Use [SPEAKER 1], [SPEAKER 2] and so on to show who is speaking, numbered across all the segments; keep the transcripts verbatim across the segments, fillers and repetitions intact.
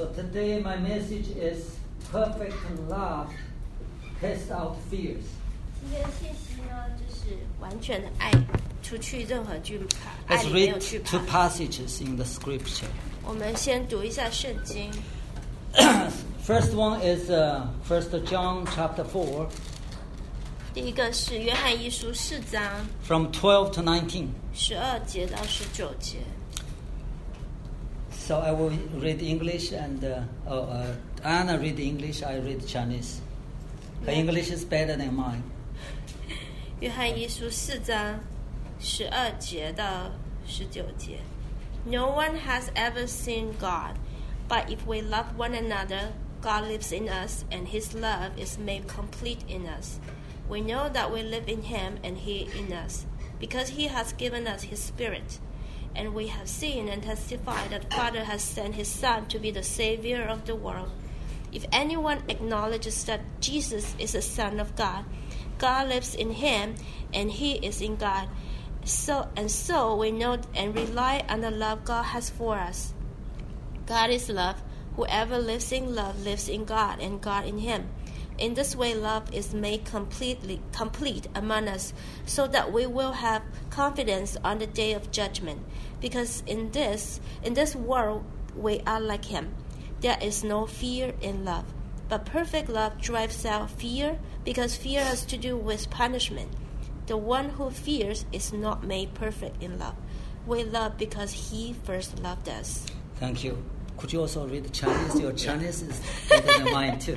[SPEAKER 1] So today my message is perfect love casts out fears.
[SPEAKER 2] 今天的信息呢，就是完全的爱，除去任何惧怕，爱
[SPEAKER 1] Let's
[SPEAKER 2] 里没有
[SPEAKER 1] read
[SPEAKER 2] 惧
[SPEAKER 1] two
[SPEAKER 2] 怕。
[SPEAKER 1] passages in the scripture.
[SPEAKER 2] 我们先读一下圣经。
[SPEAKER 1] First one is uh, First John chapter four,
[SPEAKER 2] 第一个是约翰一书四章
[SPEAKER 1] from twelve to nineteen.
[SPEAKER 2] 十二节到十九节。
[SPEAKER 1] So I will read English and uh, oh, uh, Anna read English, I read Chinese. Her
[SPEAKER 2] Yeah.
[SPEAKER 1] English is better than mine.
[SPEAKER 2] 约翰一书四章十二节到十九节。No one has ever seen God, but if we love one another, God lives in us, and His love is made complete in us. We know that we live in Him and He in us, because He has given us His Spirit. And we have seen and testified that the Father has sent His Son to be the Savior of the world. If anyone acknowledges that Jesus is the Son of God, God lives in Him, and He is in God. So and so we know and rely on the love God has for us. God is love. Whoever lives in love lives in God, and God in him. In this way, love is made completely complete among us, so that we will have confidence on the day of judgment. Because in this in this world we are like Him. There is no fear in love, but perfect love drives out fear, because fear has to do with punishment. The one who fears is not made perfect in love. We love because He first loved us.
[SPEAKER 1] Thank you. Could you also read Chinese? Your Chinese is better than mine too.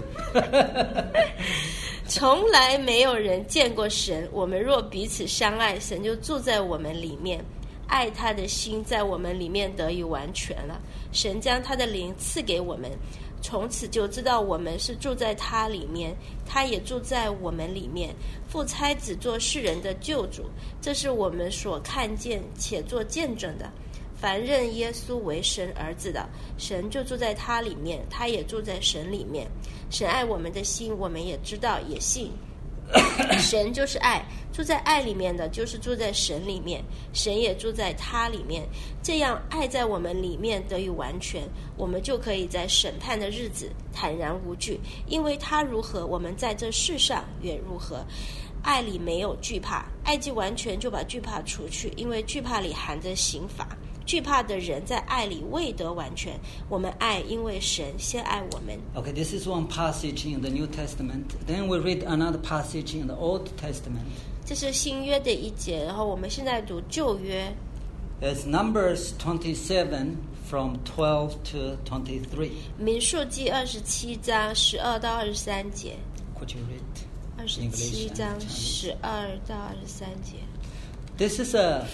[SPEAKER 2] 从来没有人见过神，我们若彼此相爱，神就住在我们里面，爱他的心在我们里面得以完全了。神将他的灵赐给我们，从此就知道我们是住在他里面，他也住在我们里面。父差子做世人的救主，这是我们所看见且做见证的。凡认耶稣为神儿子的，神就住在他里面，他也住在神里面。神爱我们的心，我们也知道也信。神就是爱，住在爱里面的就是住在神里面，神也住在他里面。这样爱在我们里面得以完全，我们就可以在审判的日子坦然无惧，因为他如何，我们在这世上也如何。爱里没有惧怕，爱既完全，就把惧怕除去，因为惧怕里含着刑罚。惧怕的人在爱里未得完全。我们爱，因为神先爱我们。
[SPEAKER 1] Okay, this is one passage in the New Testament. Then we read another passage in the Old Testament.
[SPEAKER 2] 这是新约的一节，然后我们现在读旧约。
[SPEAKER 1] It's Numbers twenty-seven from twelve to twenty-three.
[SPEAKER 2] 民数记二十七章十二到二十三节。
[SPEAKER 1] Could you read?
[SPEAKER 2] 二十七章十二到二十三节。
[SPEAKER 1] This is a,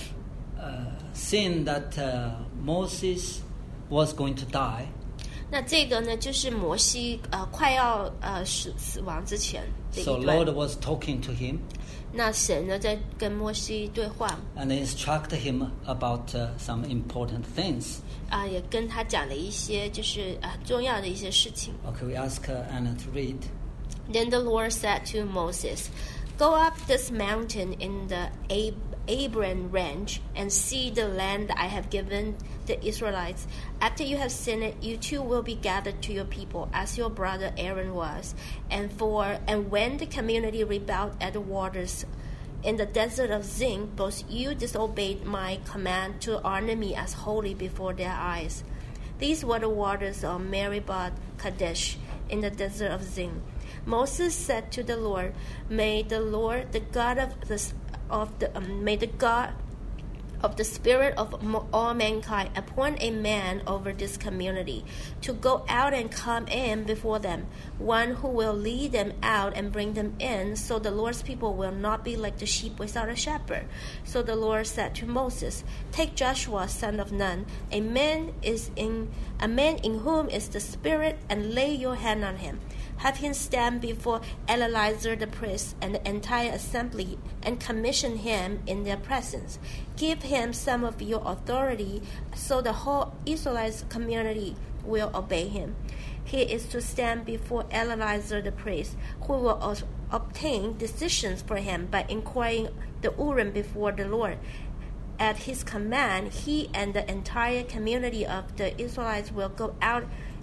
[SPEAKER 1] a sin that uh, Moses was going to die.
[SPEAKER 2] 那这个呢，就是摩西呃快要呃死死亡之前的一
[SPEAKER 1] So
[SPEAKER 2] 段。
[SPEAKER 1] Lord was talking to him
[SPEAKER 2] 那神呢在跟摩西对话，
[SPEAKER 1] and instructed him about uh, some important things.
[SPEAKER 2] 啊、也跟他讲了一些就是呃很重要的一些事情。
[SPEAKER 1] Okay, we ask uh, Anna to read.
[SPEAKER 2] Then the Lord said to Moses, "Go up this mountain in the Ab- Abraham range and see the land I have given the Israelites. After you have seen it, you too will be gathered to your people, as your brother Aaron was. And for and when the community rebelled at the waters in the desert of Zin, both you disobeyed my command to honor me as holy before their eyes. These were the waters of Meribah Kadesh in the desert of Zin." Moses said to the Lord, "May the Lord, the God of the of the um, may the God of the spirit of all mankind appoint a man over this community to go out and come in before them, one who will lead them out and bring them in, so the Lord's people will not be like the sheep without a shepherd." So the Lord said to Moses, "Take Joshua, son of Nun, a man is in a man in whom is the Spirit, and lay your hand on him. Have him stand before Eleazar the priest and the entire assembly, and commission him in their presence. Give him some of your authority, so the whole Israelite community will obey him. He is to stand before Eleazar the priest, who will obtain decisions for him by inquiring the Urim before the Lord. At his command, he and the entire community of the Israelites will go out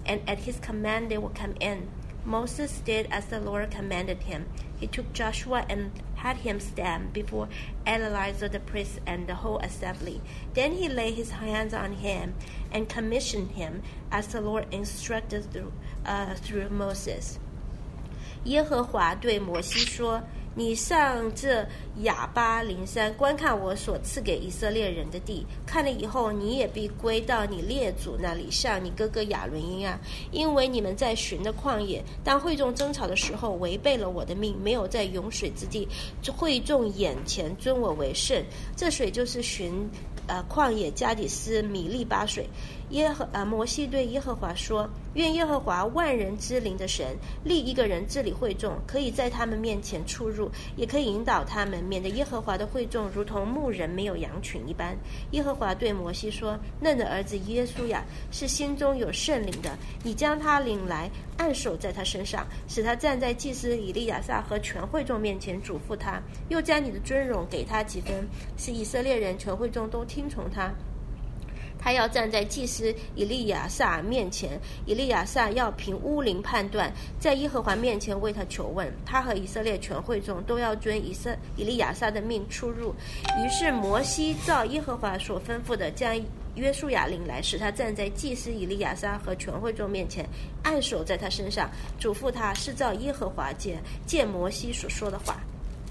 [SPEAKER 2] and at his command they will come in. Moses did as the Lord commanded him. He took Joshua and had him stand before Eleazar the priest and the whole assembly. Then he laid his hands on him and commissioned him as the Lord instructed through, uh, through Moses. 耶和华对摩西说，你上这亚巴林山观看我所赐给以色列人的地，看了以后你也必归到你列祖那里，像你哥哥亚伦一样，因为你们在寻的旷野，当会众争吵的时候违背了我的命，没有在涌水之地会众眼前尊我为圣，这水就是寻呃旷野加底斯米利巴水。耶和呃摩西对耶和华说，愿耶和华万人之灵的神立一个人治理会众，可以在他们面前出入，也可以引导他们，免得耶和华的会众如同牧人没有羊群一般。耶和华对摩西说，嫩的儿子耶稣亚是心中有圣灵的，你将他领来，按手在他身上，使他站在祭司以利亚撒和全会众面前，嘱咐他，又将你的尊荣给他几分，使以色列人全会众都听从他。他要站在祭司以利亚撒面前，以利亚撒要凭乌灵判断，在耶和华面前为他求问，他和以色列全会众都要遵以色以利亚撒的命出入。于是摩西照耶和华所吩咐的，将约书亚领来，使他站在祭司以利亚撒和全会众面前，按手在他身上，嘱咐他是照耶和华借借摩西所说的话。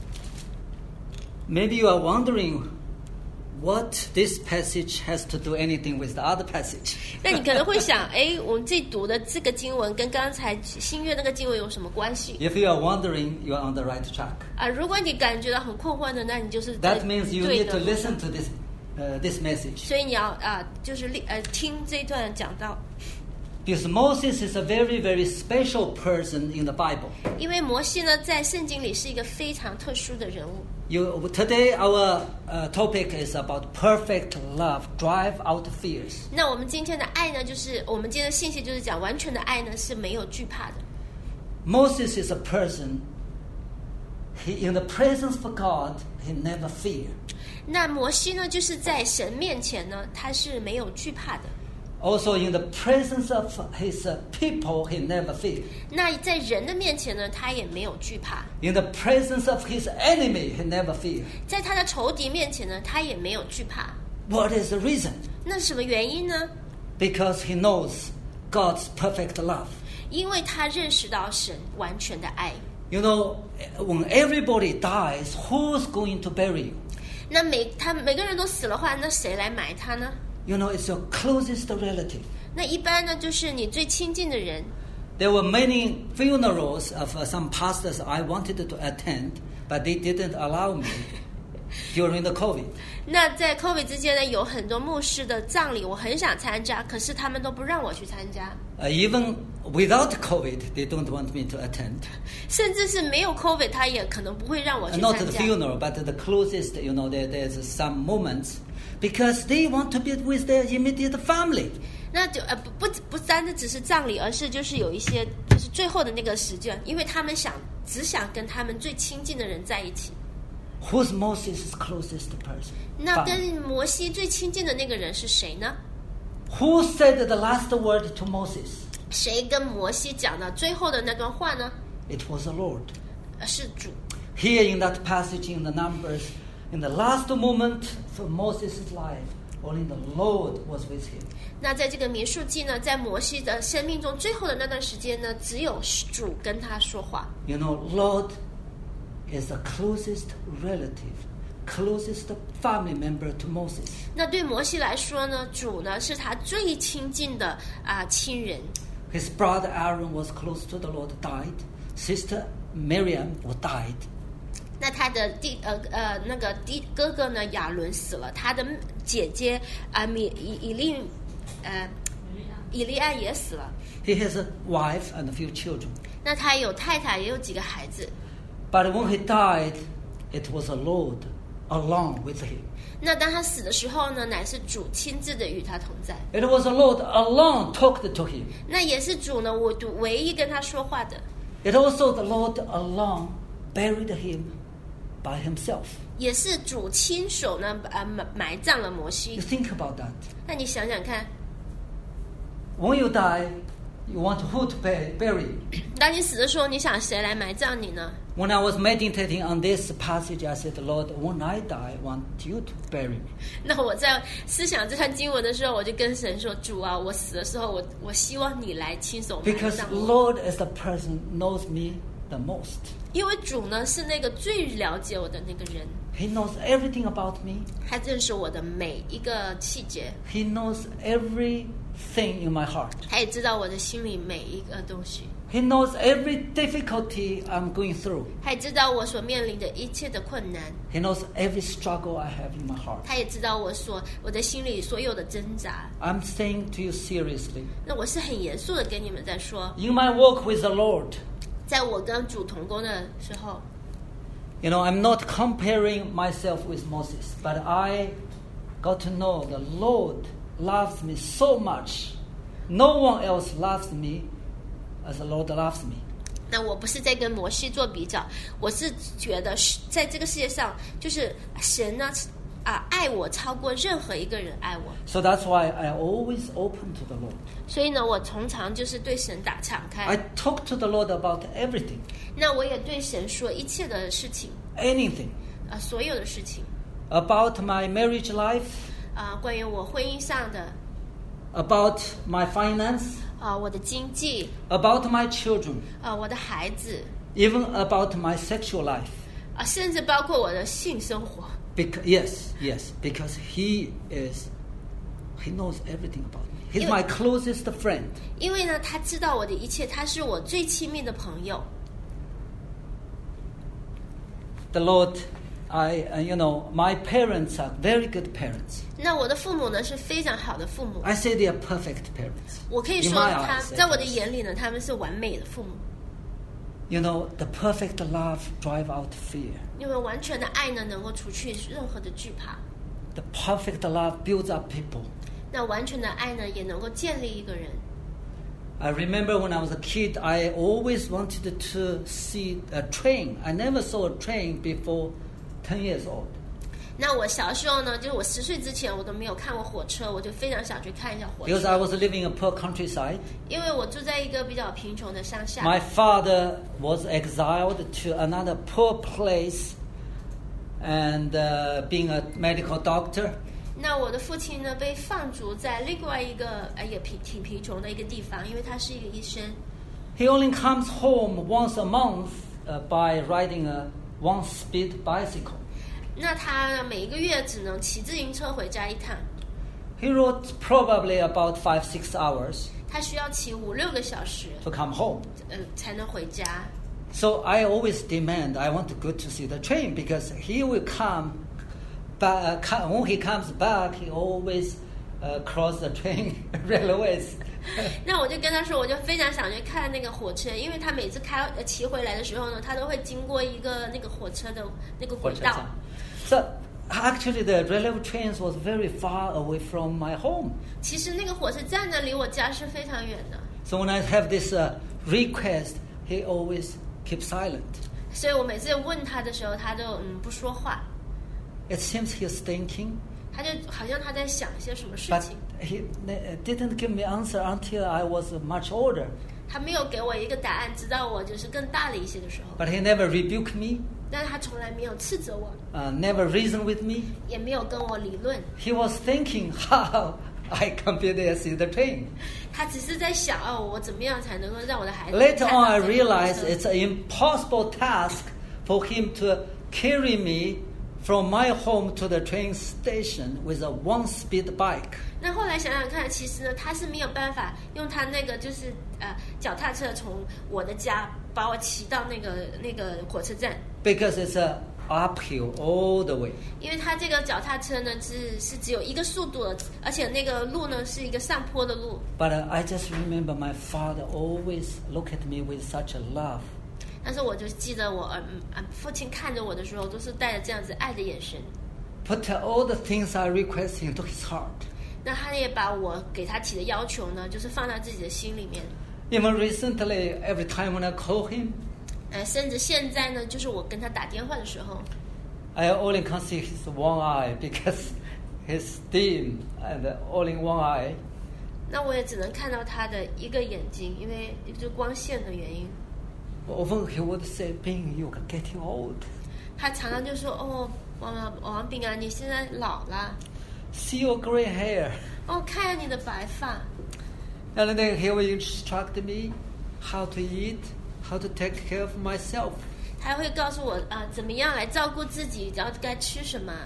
[SPEAKER 1] Maybe you are wondering what this passage has to do anything with the other passage.
[SPEAKER 2] 那你可能会想，哎，我们这读的这个经文跟刚才新约那个经文有什么关系？
[SPEAKER 1] If you are wondering, you are on the right track.
[SPEAKER 2] 啊，如果你感觉到很困惑的，那你就是在
[SPEAKER 1] That means you
[SPEAKER 2] 对
[SPEAKER 1] need
[SPEAKER 2] 的
[SPEAKER 1] to listen to this, uh, this message.
[SPEAKER 2] 所以你要啊，就是呃听这段讲道。
[SPEAKER 1] Because Moses is a very, very special person in the Bible.
[SPEAKER 2] 因为摩西呢，在圣经里是一个非常特殊的人物。
[SPEAKER 1] You, today our uh, topic is about perfect love, drive out fears.
[SPEAKER 2] 那我们今天的爱呢，就是我们今天的信息就是讲完全的爱呢是没有惧怕的。
[SPEAKER 1] Moses is a person, he, in the presence of God, he never feared.
[SPEAKER 2] 那摩西呢，就是在神面前呢，他是没有惧怕的。
[SPEAKER 1] Also in the presence of his uh, people, he never feared.
[SPEAKER 2] 那在人的面前呢，他也没有惧怕。
[SPEAKER 1] In the presence of his enemy, he never feared.
[SPEAKER 2] 在他的仇敌面前呢，他也没有惧怕。
[SPEAKER 1] What is the reason?
[SPEAKER 2] 那什么原因呢？
[SPEAKER 1] Because he knows God's perfect love.
[SPEAKER 2] 因为他认识到神完全的爱。
[SPEAKER 1] You know, when everybody dies, who's going to bury you?
[SPEAKER 2] 那每他每个人都死了话，那谁来埋他呢？
[SPEAKER 1] You know, it's your closest relative.
[SPEAKER 2] 那一般呢，就是你最亲近的人。
[SPEAKER 1] There were many funerals of uh, some pastors I wanted to attend, but they didn't allow me during the COVID.
[SPEAKER 2] 那在 COVID 之间呢，有很多牧师的葬礼，我很想参加，可是他们都不让我去参加。
[SPEAKER 1] Uh, even without COVID, they don't want me to attend.
[SPEAKER 2] 甚至是没有 COVID， 他也可能不会让我
[SPEAKER 1] Uh,
[SPEAKER 2] 去
[SPEAKER 1] not
[SPEAKER 2] 参
[SPEAKER 1] the
[SPEAKER 2] 加。
[SPEAKER 1] funeral, but the closest, you know, there, there's some moments because they want to be with their immediate family.
[SPEAKER 2] 那就呃不不不单的只是葬礼，而是就是有一些就是最后的那个时间，因为他们想只想跟他们最亲近的人在一起。
[SPEAKER 1] Who's Moses' closest person?
[SPEAKER 2] 那
[SPEAKER 1] Family.
[SPEAKER 2] 跟摩西最亲近的那个人是谁呢？
[SPEAKER 1] Who said the last word to Moses?
[SPEAKER 2] 谁跟摩西讲的最后的那段话呢？
[SPEAKER 1] It was the Lord.
[SPEAKER 2] 呃是主。
[SPEAKER 1] Here in that passage in the Numbers, in the last moment of Moses' life, only the Lord was with him.
[SPEAKER 2] 那在这个民数记呢，在摩西的生命中最后的那段时间呢，只有主跟他说话。
[SPEAKER 1] You know, Lord is the closest relative, closest family member to Moses.
[SPEAKER 2] 那对摩西来说呢，主呢是他最亲近的啊、亲人。
[SPEAKER 1] His brother Aaron was close to the Lord, died. Sister Miriam was died.
[SPEAKER 2] 那他的弟呃呃那个弟哥哥呢亚伦死了，他的姐姐啊、米以以利呃以利安也死了。
[SPEAKER 1] He has a wife and a few children.
[SPEAKER 2] 那他有太太，也有几个孩子。
[SPEAKER 1] But when he died, it was the Lord along with him.
[SPEAKER 2] 那当他死的时候呢，乃是主亲自的与他同在。
[SPEAKER 1] It was the Lord alone talked to him.
[SPEAKER 2] 那也是主呢，我唯一跟他说话的。
[SPEAKER 1] It also the Lord alone buried him by himself.
[SPEAKER 2] 也是主亲手呢，呃埋埋葬了摩西
[SPEAKER 1] You。think about that.
[SPEAKER 2] 那你想想看，
[SPEAKER 1] When you die, You want who to bury?
[SPEAKER 2] 当你死的时候，你想谁来埋葬你呢？
[SPEAKER 1] When I was meditating on this passage, I said, Lord, when I die, I want you to bury me.
[SPEAKER 2] 那我在思想这段经文的时候，我就跟神说：“主啊，我死的时候，我我希望你来亲手埋
[SPEAKER 1] Because
[SPEAKER 2] 葬我。
[SPEAKER 1] Lord is the person knows me the most.
[SPEAKER 2] 因为主呢是那个最了解我的那个人，
[SPEAKER 1] He knows everything about me.
[SPEAKER 2] 他认识我的每一个细节，
[SPEAKER 1] He knows everything in my heart.
[SPEAKER 2] 他也知道我的心里每一个东西，
[SPEAKER 1] He knows every difficulty I'm going through.
[SPEAKER 2] 他也知道我所面临的一切的困难，
[SPEAKER 1] He knows every struggle I have in my heart.
[SPEAKER 2] 他也知道我所我的心里所有的挣扎。
[SPEAKER 1] I'm saying to you seriously.
[SPEAKER 2] 那我是很严肃的跟你们在说，
[SPEAKER 1] In my walk with the Lord,
[SPEAKER 2] 在我跟主同工的时候，
[SPEAKER 1] you know, I'm not comparing myself with Moses, but I got to know the Lord loves me so much. No one else loves me as the Lord loves me.
[SPEAKER 2] 那我不是在跟摩西做比较，我是觉得是在这个世界上，就是神呢啊爱我超过任何一个人爱我，
[SPEAKER 1] So that's why I always open to the Lord.
[SPEAKER 2] 所以呢，我通常就是对神打敞
[SPEAKER 1] I
[SPEAKER 2] 开。
[SPEAKER 1] talk to the Lord about everything,
[SPEAKER 2] 那我也对神说一切的事情，
[SPEAKER 1] anything,
[SPEAKER 2] 啊，所有的事情，
[SPEAKER 1] about my marriage life,
[SPEAKER 2] 啊，关于我婚姻上的，
[SPEAKER 1] about my finance,
[SPEAKER 2] 啊，我的经济，
[SPEAKER 1] about my children,
[SPEAKER 2] 啊，我的孩子，
[SPEAKER 1] even about my sexual life.
[SPEAKER 2] 啊，甚至包括我的性生活。
[SPEAKER 1] Because, yes, yes, because he is, he knows everything about me. He's
[SPEAKER 2] You-
[SPEAKER 1] my closest friend.
[SPEAKER 2] 因为呢，他知道我的一切，他是我最亲密的朋友。
[SPEAKER 1] The Lord, I, uh, you know, my parents are very good parents.
[SPEAKER 2] 那我的父母呢是非常好的父母，
[SPEAKER 1] I say they are perfect parents.
[SPEAKER 2] 我可以
[SPEAKER 1] In
[SPEAKER 2] 说
[SPEAKER 1] my
[SPEAKER 2] 他
[SPEAKER 1] eyes,
[SPEAKER 2] 在我的
[SPEAKER 1] at least.
[SPEAKER 2] 眼里呢，他们是完美的父母。
[SPEAKER 1] You know, the perfect love drive out fear.
[SPEAKER 2] 因为完全的爱呢，能够除去任何的惧怕。
[SPEAKER 1] The perfect love builds up people.
[SPEAKER 2] 那完全的爱呢，也能够建立一个人。
[SPEAKER 1] I remember when I was a kid, I always wanted to see a train. I never saw a train before ten years old.
[SPEAKER 2] 那我小时候呢，就是我十岁之前，我都没有看过火车，我就非常想去看一下火
[SPEAKER 1] Because
[SPEAKER 2] 车。
[SPEAKER 1] I was living in a poor countryside.
[SPEAKER 2] 因为我住在一个比较贫穷的乡下。
[SPEAKER 1] My father was exiled to another poor place and uh, being a medical doctor.
[SPEAKER 2] 那我的父亲呢，被放逐在另外一个呃也贫挺贫穷的一个地方，因为他是一个医生。
[SPEAKER 1] He only comes home once a month uh, by riding a one-speed bicycle.
[SPEAKER 2] 那他每一个月只能骑自行车回家一趟，
[SPEAKER 1] He rode probably about five, six hours
[SPEAKER 2] 他需要骑五六个小时，
[SPEAKER 1] to come home.
[SPEAKER 2] 呃，才能回家。
[SPEAKER 1] So I always demand, I want to go to see the train because he will come, back, uh, when he comes back, he always uh, cross the train railways.
[SPEAKER 2] 那我就跟他说，我就非常想去看那个火车，因为他每次开呃骑回来的时候呢，他都会经过一个那个火车的那个轨道。
[SPEAKER 1] So actually the railway trains was very far away from my home.
[SPEAKER 2] 其实那个火车站呢，离我家是非常远的，
[SPEAKER 1] So when I have this uh, request, he always keeps silent.
[SPEAKER 2] 所以我每次问他的时候，他都嗯不说话，
[SPEAKER 1] It seems he's thinking,
[SPEAKER 2] 他就好像他在想一些什么事
[SPEAKER 1] but
[SPEAKER 2] 情。
[SPEAKER 1] he uh, didn't give me answer until I was much older.
[SPEAKER 2] 他没有给我一个答案，直到我就是更大了一些的时候。
[SPEAKER 1] But he never rebuked me,
[SPEAKER 2] 但是他从来没有斥责我，
[SPEAKER 1] uh, never reasoned with me.
[SPEAKER 2] 也没有跟我理论，
[SPEAKER 1] He was thinking how I can be there see the train.
[SPEAKER 2] 他只是在想哦，我怎么样才能够让我的孩子
[SPEAKER 1] Later
[SPEAKER 2] 看
[SPEAKER 1] on,
[SPEAKER 2] 到
[SPEAKER 1] I
[SPEAKER 2] 这个火
[SPEAKER 1] realized
[SPEAKER 2] 车
[SPEAKER 1] it's an impossible task for him to carry me from my home to the train station with a one-speed bike.
[SPEAKER 2] 那后来想想看，其实呢，他是没有办法用他那个就是呃脚踏车从我的家把我骑到那个那个火车站，
[SPEAKER 1] Because it's a uphill all the way.
[SPEAKER 2] 因为他这个脚踏车呢是是只有一个速度的，而且那个路呢是一个上坡的路。
[SPEAKER 1] But uh, I just remember my father always look at me with such a love.
[SPEAKER 2] 但是我就记得我呃呃父亲看着我的时候，都是带着这样子爱的眼神。
[SPEAKER 1] Put uh, all the things I request into his heart.
[SPEAKER 2] 那他也把我给他提的要求呢，就是放在自己的心里面。
[SPEAKER 1] Even recently, every time when I call him,
[SPEAKER 2] 呃，甚至现在呢，就是我跟他打电话的时候，
[SPEAKER 1] I only can see his one eye because he's dim and all in one eye.
[SPEAKER 2] 那我也只能看到他的一个眼睛，因为就光线的原因。
[SPEAKER 1] Often he would say, "Bing, you're getting old."
[SPEAKER 2] 他常常就说：“哦，王王炳啊，你现在老了。
[SPEAKER 1] See your gray hair."
[SPEAKER 2] 哦，看下你的白发。”
[SPEAKER 1] And then he will instruct me how to eat, how to take care of myself.
[SPEAKER 2] 他会告诉我啊、呃，怎么样来照顾自己，然后该吃什么。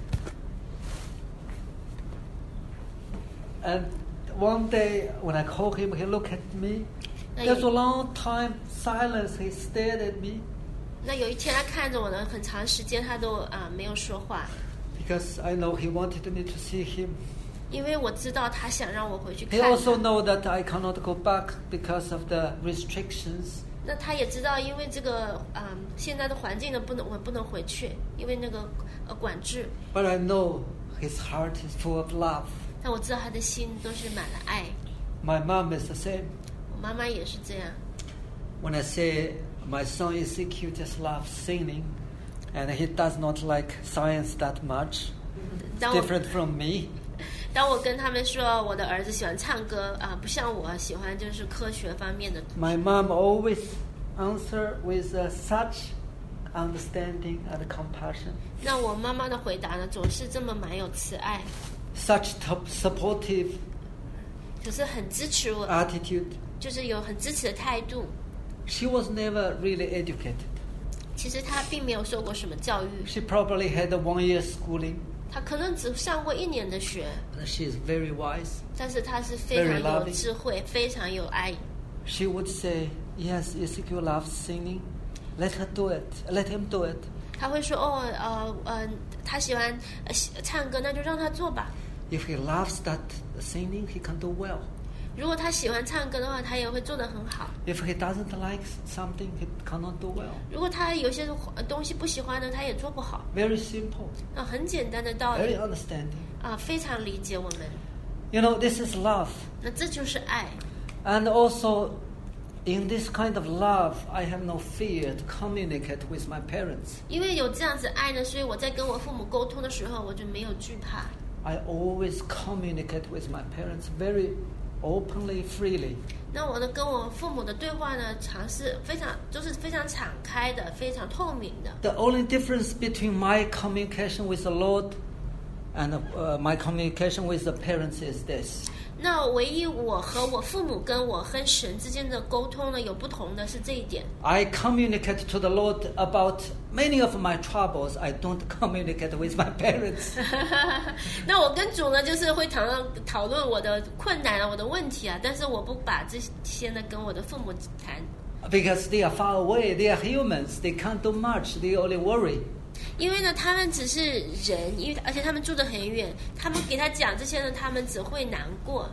[SPEAKER 1] And one day when I called him, he looked at me. There's a long time silence. He stared at me.
[SPEAKER 2] 那有一天他看着我呢，很长时间他都啊、呃、没有说话。
[SPEAKER 1] Because I know he wanted me to see him.
[SPEAKER 2] 因为我知道他想让我回去看
[SPEAKER 1] He
[SPEAKER 2] 他。
[SPEAKER 1] also know that I cannot go back because of the restrictions.
[SPEAKER 2] 那他也知道，因为这个嗯、呃、现在的环境呢，不能我不能回去，因为那个呃管制。
[SPEAKER 1] But I know his heart is full of love.
[SPEAKER 2] 但我知道他的心都是满了爱。
[SPEAKER 1] My mom is the same.
[SPEAKER 2] 我妈妈也是这样。
[SPEAKER 1] When I say my son Ezekiel just loves singing, and he does not like science that much, it's
[SPEAKER 2] 当我
[SPEAKER 1] different from me.
[SPEAKER 2] 当我跟他们说我的儿子喜欢唱歌啊、呃，不像我喜欢就是科学方面的。
[SPEAKER 1] My mom always answer with uh, such understanding and compassion,
[SPEAKER 2] 那我妈妈的回答呢，总是这么满有慈爱，
[SPEAKER 1] such top supportive
[SPEAKER 2] 就是很支持我，
[SPEAKER 1] attitude.
[SPEAKER 2] 就是有很支持的态度。
[SPEAKER 1] She was never really educated.
[SPEAKER 2] 其实她并没有受过什么教育，
[SPEAKER 1] She probably had a one year schooling,
[SPEAKER 2] 她可能只上过一年的学，
[SPEAKER 1] but she is very wise.
[SPEAKER 2] 但是她是非常
[SPEAKER 1] Very
[SPEAKER 2] 有
[SPEAKER 1] loving.
[SPEAKER 2] 智慧，非常有爱。
[SPEAKER 1] She would say, "Yes, Ezekiel loves singing. Let her do it. Let him do it."
[SPEAKER 2] 她会说：“哦，呃呃，他喜欢呃唱歌，那就让他做吧。
[SPEAKER 1] If he loves that singing, he can do well.
[SPEAKER 2] 如果他喜欢唱歌的话，他也会做得很好。
[SPEAKER 1] If he doesn't like something, he cannot do well.
[SPEAKER 2] 如果他有些东西不喜欢呢，他也做不好。
[SPEAKER 1] Very simple,
[SPEAKER 2] 啊，很简单的道
[SPEAKER 1] very
[SPEAKER 2] 理
[SPEAKER 1] understanding.
[SPEAKER 2] 啊，非常理解我们。
[SPEAKER 1] You know, this is love.
[SPEAKER 2] 那这就是爱。
[SPEAKER 1] And also, in this kind of love, I have no fear to communicate with my parents.
[SPEAKER 2] 因为有这样子爱呢，所以我在跟我父母沟通的时候，我就没有惧怕。
[SPEAKER 1] I always communicate with my parents very openly, freely.
[SPEAKER 2] 那我的跟我父母的对话呢，常是非常都是非常敞开的，非常透明的。
[SPEAKER 1] The only difference between my communication with the Lord and uh, my communication with the parents is this.
[SPEAKER 2] 那唯一我和我父母跟我和神之间的沟通呢，有不同的是这一点。
[SPEAKER 1] I communicate to the Lord about many of my troubles. I don't communicate with my parents.
[SPEAKER 2] 那我跟主呢，就是会讨论讨论我的困难啊，我的问题啊，但是我不把这些呢跟我的父母谈，
[SPEAKER 1] Because they are far away. They are humans. They can't do much. They only worry.
[SPEAKER 2] 因为呢，他们只是人，因为而且他们住得很远，他们给他讲这些呢，他们只会难过。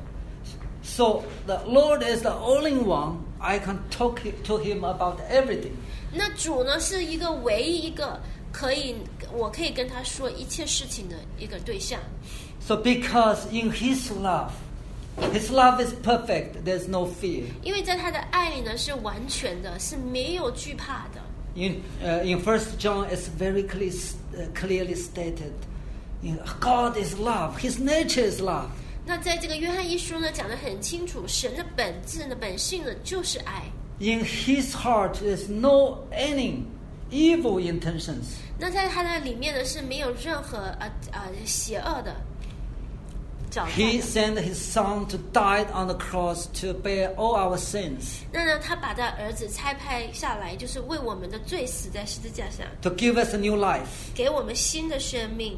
[SPEAKER 1] So the Lord is the only one I can talk to him about everything.
[SPEAKER 2] 那主呢，是一个唯一一个可以我可以跟他说一切事情的一个对象。
[SPEAKER 1] So because in his love, his love is perfect. There's no fear.
[SPEAKER 2] 因为在他的爱里呢，是完全的，是没有惧怕的。
[SPEAKER 1] In uh, in First John, it's very clear, uh, clearly stated, in, God is love. His nature is love.
[SPEAKER 2] 那在这个约翰一书呢，讲得很清楚，神的本质呢、本性呢，就是爱。
[SPEAKER 1] In his heart, there's no any evil intentions.
[SPEAKER 2] 那在他的里面呢，是没有任何呃呃邪恶的找到
[SPEAKER 1] He
[SPEAKER 2] 的。
[SPEAKER 1] sent his son to die on the cross to bear all our sins,
[SPEAKER 2] 那呢，他把他儿子差派下来，就是为我们的罪死在十字架上，
[SPEAKER 1] to give us a new life.
[SPEAKER 2] 给我们新的生命。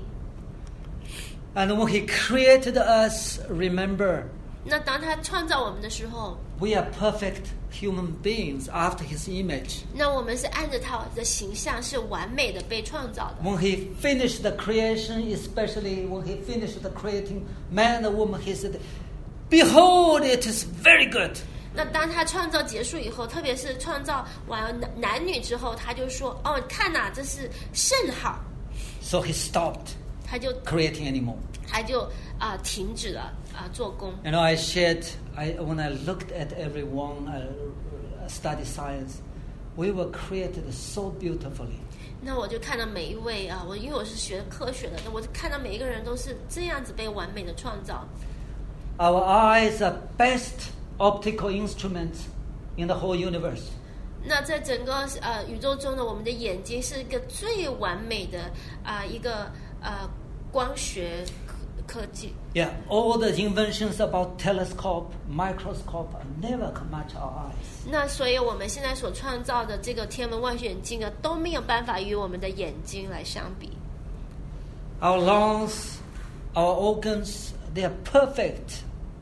[SPEAKER 1] And when he created us, remember,
[SPEAKER 2] 那当他创造我们的时候，
[SPEAKER 1] we are perfect human beings after his image.
[SPEAKER 2] 那我们是按着他的形象是完美的被创造的。
[SPEAKER 1] When he finished the creation, especially when he finished the creating man and woman, he said, "Behold, it is very good."
[SPEAKER 2] 那当他创造结束以后，特别是创造完男男女之后，他就说：“哦，看呐、这是甚好。
[SPEAKER 1] So he stopped ”
[SPEAKER 2] 他就
[SPEAKER 1] creating anymore.
[SPEAKER 2] 他就啊、呃停止了啊、呃做工。
[SPEAKER 1] You know, I shared, I, when I looked at everyone, I studied science, we were created so beautifully.
[SPEAKER 2] 那我就看到每一位啊，我因为我是学科学的，那我就看到每一个人都是这样子被完美的创造。
[SPEAKER 1] our eyes are best optical instruments in the whole universe.
[SPEAKER 2] 那在整个呃宇宙中呢，我们的眼睛是一个最完美的啊、呃、一个呃光学科技。
[SPEAKER 1] Yeah, all the inventions about telescope, microscope never can match our eyes.
[SPEAKER 2] 那所以我们现在所创造的这个天文望远镜啊，都没有办法与我们的眼睛来相比。
[SPEAKER 1] Our lungs, our organs, they are perfect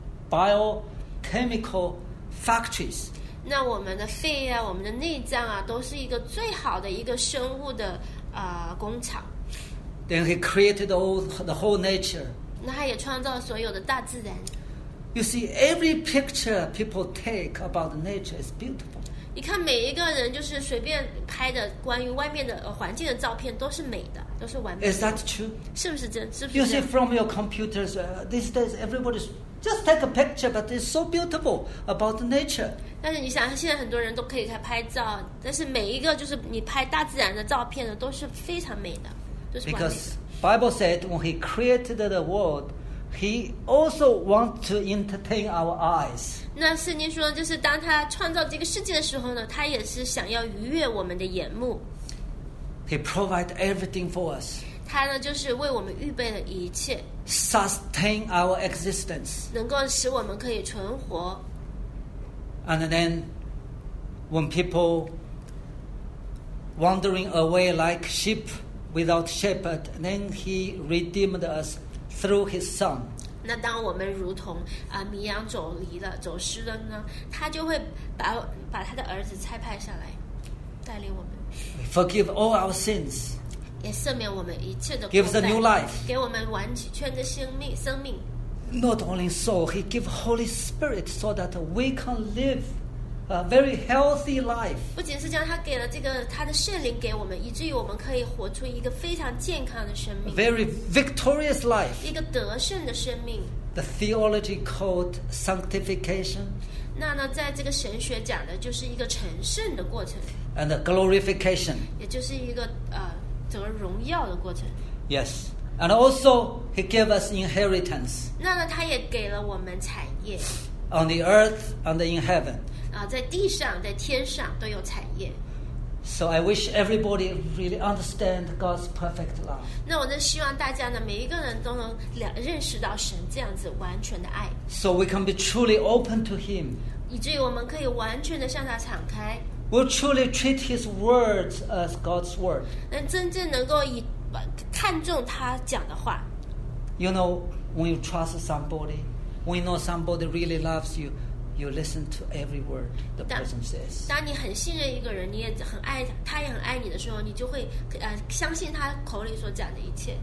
[SPEAKER 1] biochemical factories.
[SPEAKER 2] 那我们的肺啊，我们的内脏啊，都是一个最好的一个生物的啊、呃、工厂。
[SPEAKER 1] Then he created all the whole nature.
[SPEAKER 2] 那他也创造了所有的大自然。
[SPEAKER 1] You see, every picture people take about nature is beautiful.
[SPEAKER 2] 你看每一个人就是随便拍的关于外面的、呃、环境的照片都是美的，都是完美的。
[SPEAKER 1] Is that true?
[SPEAKER 2] 是不是真？是不是
[SPEAKER 1] You
[SPEAKER 2] 这
[SPEAKER 1] see
[SPEAKER 2] 样？
[SPEAKER 1] from your computers, uh, these days everybody's just take a picture, but it's so beautiful about nature.
[SPEAKER 2] 但是你想，现在很多人都可以拍照，但是每一个就是你拍大自然的照片呢，都是非常美的，都是完美的。
[SPEAKER 1] Because Bible said when he created the world, he also wants to entertain our eyes.
[SPEAKER 2] 那圣经说，就是当他创造这个世界的时候呢，他也是想要愉悦我们的眼目。
[SPEAKER 1] He provides everything for us.
[SPEAKER 2] 他呢，就是为我们预备了一切，
[SPEAKER 1] Sustain our existence.
[SPEAKER 2] 能够使我们可以存活。
[SPEAKER 1] And then when people wandering away like sheep without shepherd, then he redeemed us through his son.
[SPEAKER 2] 那当我们如同啊、呃、迷羊走离了、走失了呢，他就会把把他的儿子差派下来，带领我们，
[SPEAKER 1] Forgive all our sins.
[SPEAKER 2] 也赦免我们一切的过
[SPEAKER 1] Gives a
[SPEAKER 2] 犯
[SPEAKER 1] new life.
[SPEAKER 2] 给我们完全的生命生命。
[SPEAKER 1] Not only so, he gives Holy Spirit so that we can live a very healthy life.
[SPEAKER 2] 不仅是这样，他给了这个他的圣灵给我们，以至于我们可以活出一个非常健康的生
[SPEAKER 1] A
[SPEAKER 2] 命，
[SPEAKER 1] very victorious life.
[SPEAKER 2] 一个得胜的生命。
[SPEAKER 1] The theology called sanctification
[SPEAKER 2] 那呢，在这个神学讲的就是一个成圣的过程，
[SPEAKER 1] and the glorification.
[SPEAKER 2] 也就是一个呃整个荣耀的过程。
[SPEAKER 1] Yes. And also, he gave us inheritance
[SPEAKER 2] 那呢，他也给了我们产业
[SPEAKER 1] on the earth and in heaven.
[SPEAKER 2] 啊、在地上、在天上都有产业。
[SPEAKER 1] So I wish everybody really understand God's perfect love.
[SPEAKER 2] 那我真希望大家呢，每一个人都能了认识到神这样子完全的爱，
[SPEAKER 1] So we can be truly open to him.
[SPEAKER 2] 以至于我们可以完全的向他敞开，
[SPEAKER 1] We'll truly treat his words as God's word.
[SPEAKER 2] 能真正能够以看重他讲的话。
[SPEAKER 1] You know, when you trust somebody, when you know somebody really loves you, you listen to every word the
[SPEAKER 2] 当
[SPEAKER 1] person says.
[SPEAKER 2] 当你很信任一个人，你也很爱他，他也很爱你的时候，你就会呃相信他口里所讲的一切。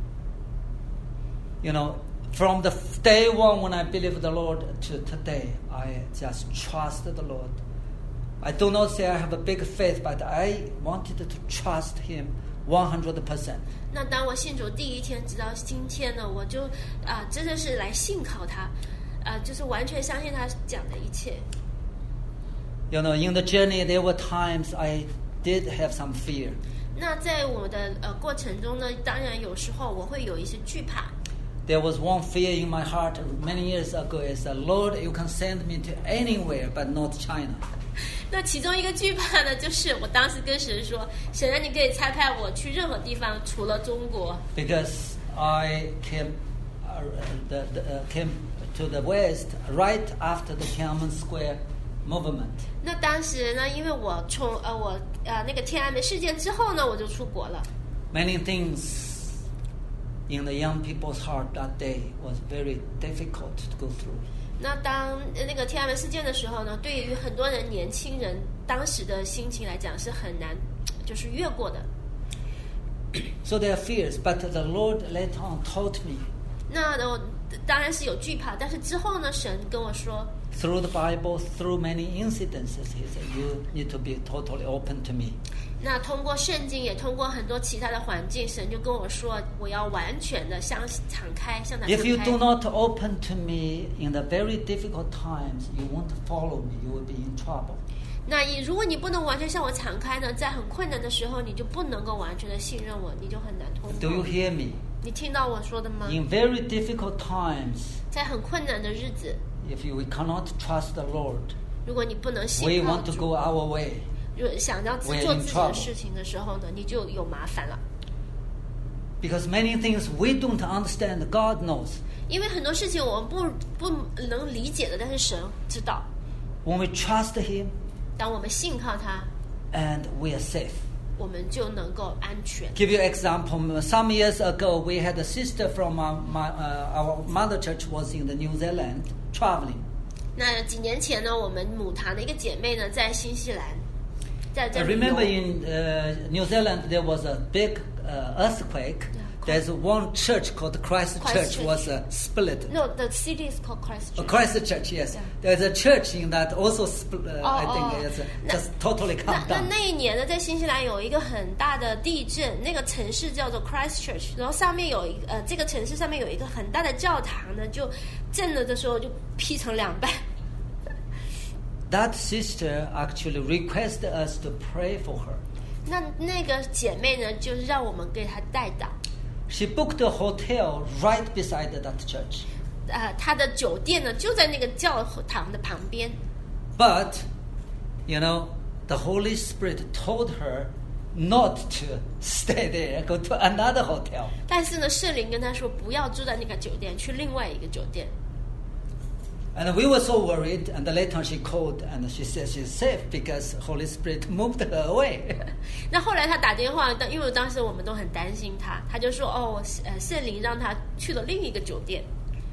[SPEAKER 1] You know, from the day one when I believed the Lord to today, I just trusted the Lord. I do not say I have a big faith, but I wanted to trust him one hundred percent.
[SPEAKER 2] 那当我信主第一天，直到今天呢，我就啊、呃、真的是来信靠他，呃，就是完全相信他讲的一切。
[SPEAKER 1] You know, in the journey, there were times I did have some fear.
[SPEAKER 2] 那在我的呃过程中呢，当然有时候我会有一些惧怕。
[SPEAKER 1] There was one fear in my heart many years ago is that, Lord, you can send me to anywhere but not China.
[SPEAKER 2] 那其中一个惧怕呢，就是我当时跟神说：“神啊，你可以差派我去任何地方，除了中国。”
[SPEAKER 1] Because I came, uh, the, the, uh, came to the West right after the Tiananmen Square movement.
[SPEAKER 2] 那当时呢，因为我从呃我呃那个天安门事件之后呢，我就出国了。
[SPEAKER 1] Many things in the young people's heart that day was very difficult to go through.
[SPEAKER 2] 那当那个天安门事件的时候呢，对于很多人年轻人当时的心情来讲是很难，就是越过的。
[SPEAKER 1] So there are fears, but the Lord later on taught me
[SPEAKER 2] 那我当然是有惧怕，但是之后呢，神跟我说，
[SPEAKER 1] through the Bible, through many incidences, he said, you need to be totally open to me.
[SPEAKER 2] 那通过圣经，也通过很多其他的环境，神就跟我说，我要完全的向敞开，向他敞
[SPEAKER 1] If you
[SPEAKER 2] 开。
[SPEAKER 1] do not open to me in the very difficult times, you won't follow me, you will be in trouble.
[SPEAKER 2] 那你如果你不能完全向我敞开呢，在很困难的时候，你就不能够完全的信任我，你就很难通
[SPEAKER 1] Do you
[SPEAKER 2] 过。
[SPEAKER 1] hear me?
[SPEAKER 2] 你听到我说的吗？
[SPEAKER 1] In very difficult times,
[SPEAKER 2] 在很困难的日子，
[SPEAKER 1] if we cannot trust the Lord,
[SPEAKER 2] 如果你不能
[SPEAKER 1] we
[SPEAKER 2] 信靠
[SPEAKER 1] want to
[SPEAKER 2] 主，
[SPEAKER 1] go our way.
[SPEAKER 2] 如果想要自
[SPEAKER 1] We're
[SPEAKER 2] 做
[SPEAKER 1] in
[SPEAKER 2] 自己
[SPEAKER 1] trouble.
[SPEAKER 2] 的事情的时候呢，你就有麻烦了。
[SPEAKER 1] Because many things we don't understand, God knows.
[SPEAKER 2] 因为很多事情我们不不能理解的，但是神知道。
[SPEAKER 1] When we trust Him,
[SPEAKER 2] 当我们信靠他，
[SPEAKER 1] and we are safe.
[SPEAKER 2] 我们就能够安全。
[SPEAKER 1] Give you an example. Some years ago, we had a sister from our, my, uh, our mother church was in the New Zealand traveling.
[SPEAKER 2] 那几年前呢，我们母堂的一个姐妹呢，在新西兰，在在
[SPEAKER 1] I
[SPEAKER 2] 旅游
[SPEAKER 1] remember in uh, New Zealand there was a big uh, earthquake.
[SPEAKER 2] Yeah.
[SPEAKER 1] There's one church called Christ
[SPEAKER 2] Christ
[SPEAKER 1] Church
[SPEAKER 2] Church.
[SPEAKER 1] was uh, split.
[SPEAKER 2] No, the city is called Christ
[SPEAKER 1] Uh,
[SPEAKER 2] Church.
[SPEAKER 1] Christ Church, yes.
[SPEAKER 2] Yeah.
[SPEAKER 1] There's a church in that also, spl- uh,
[SPEAKER 2] Oh,
[SPEAKER 1] I think,
[SPEAKER 2] oh.
[SPEAKER 1] it's uh,
[SPEAKER 2] Na-
[SPEAKER 1] just totally
[SPEAKER 2] 那
[SPEAKER 1] come
[SPEAKER 2] 那
[SPEAKER 1] down.
[SPEAKER 2] 那一年呢，在新西兰有一个很大的地震，那个城市叫做 Christchurch，然后上面有一个呃，这个城市上面有一个很大的教堂呢，就震了的时候就劈成两半。
[SPEAKER 1] That sister actually requested us to pray for her.
[SPEAKER 2] 那那个姐妹呢，就是让我们给她带祷。
[SPEAKER 1] She booked a hotel right beside that church.
[SPEAKER 2] 呃，她的酒店呢就在那个教堂的旁边。
[SPEAKER 1] But, you know, the Holy Spirit told her not to stay there, go to another hotel.
[SPEAKER 2] 但是呢，圣灵跟她说不要住在那个酒店，去另外一个酒店。
[SPEAKER 1] And we were so worried, and later she called and she said she's safe because Holy Spirit moved her away.
[SPEAKER 2] 那后来她打电话，因为当时我们都很担心她，她就说：“哦，呃，圣灵让她去了另一个酒店。”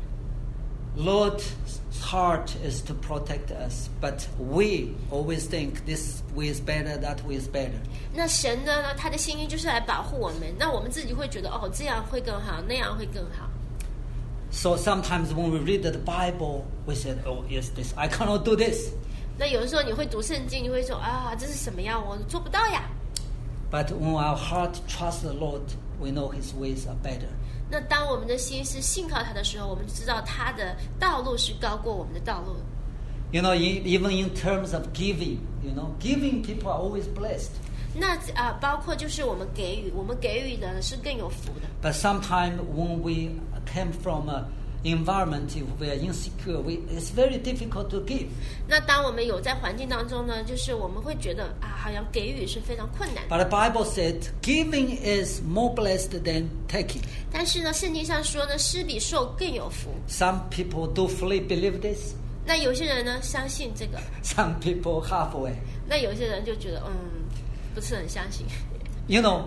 [SPEAKER 1] Lord's heart is to protect us, but we always think this way is better, that way is better.
[SPEAKER 2] 那神呢？他的心意就是来保护我们。那我们自己会觉得，哦，这样会更好，那样会更好。
[SPEAKER 1] So sometimes when we read the Bible, we said, oh, yes, this, I cannot do this.
[SPEAKER 2] 那有的时候你会读圣经，你会说啊，这是什么样？我做不到呀。
[SPEAKER 1] But when our heart trusts the Lord, we know His ways are better.
[SPEAKER 2] 那当我们的心是信靠他的时候，我们就知道他的道路是高过我们的道路。
[SPEAKER 1] You know, in, even in terms of giving, you know, giving people are always blessed.
[SPEAKER 2] 那啊、呃，包括就是我们给予，我们给予的是更有福的。
[SPEAKER 1] But sometimes when we came from an environment, if we are insecure, we, it's very difficult to give.
[SPEAKER 2] 那当我们有在环境当中呢，就是我们会觉得啊，好像给予是非常困难。
[SPEAKER 1] But the Bible said giving is more blessed than taking.
[SPEAKER 2] 但是呢，圣经上说呢，施比受更有福。
[SPEAKER 1] Some people do fully believe this.
[SPEAKER 2] 那有些人呢相信这个，
[SPEAKER 1] Some people halfway.
[SPEAKER 2] 那有些人就觉得嗯，不是很相信。
[SPEAKER 1] You know,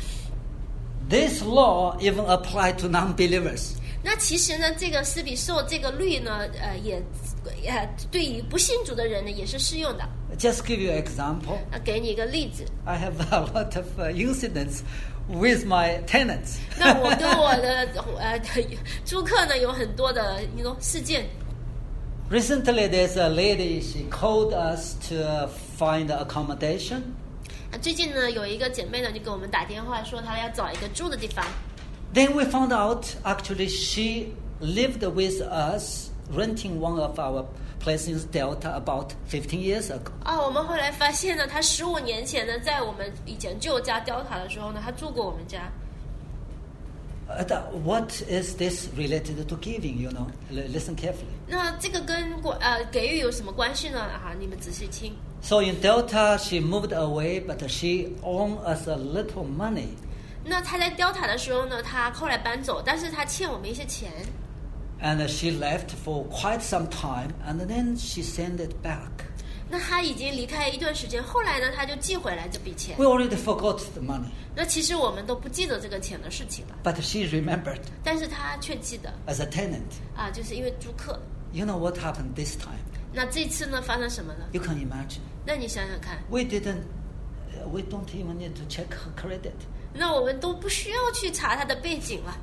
[SPEAKER 1] this law even applied to non-believers.
[SPEAKER 2] 那其实呢，这个施比受这个律呢，呃，也呃，对于不信主的人呢，也是适用的。
[SPEAKER 1] Just give you an example.
[SPEAKER 2] 那给你一个例子，
[SPEAKER 1] I have a lot of uh, incidents with my tenants.
[SPEAKER 2] 那我跟我的呃租客呢有很多的你说事件。
[SPEAKER 1] Recently, there's a lady, she called us to find accommodation.
[SPEAKER 2] 那最近呢，有一个姐妹呢就给我们打电话说，她要找一个住的地方。
[SPEAKER 1] Then we found out actually she lived with us, renting one of our places in Delta about fifteen years ago.
[SPEAKER 2] 啊，我们后来发现呢，她十五年前呢，在我们以前旧家雕塔的时候呢，她住过我们家。
[SPEAKER 1] Uh, th- what is this related to giving, you know? L- listen carefully.
[SPEAKER 2] 那这个跟过呃给予有什么关系呢？啊，你们仔细听。
[SPEAKER 1] So in Delta, she moved away, but she owed us a little money.
[SPEAKER 2] 那她在雕塔的时候呢，她后来搬走，但是她欠我们一些钱。
[SPEAKER 1] And she left for quite some time, and then she sent it back.
[SPEAKER 2] 那她已经离开一段时间，后来呢，她就寄回来这笔钱。
[SPEAKER 1] We already forgot the money,
[SPEAKER 2] 那其实我们都不记得这个钱的事情了，
[SPEAKER 1] but she remembered
[SPEAKER 2] 但是她却记得
[SPEAKER 1] as a tenant.
[SPEAKER 2] 啊，就是因为租客。
[SPEAKER 1] You know what happened this time?
[SPEAKER 2] 那这次呢，发生什么呢？
[SPEAKER 1] You can imagine.
[SPEAKER 2] 那你想想看，
[SPEAKER 1] We didn't, uh, we don't even need to check her credit.
[SPEAKER 2] 那我们都不需要去查她的背景了。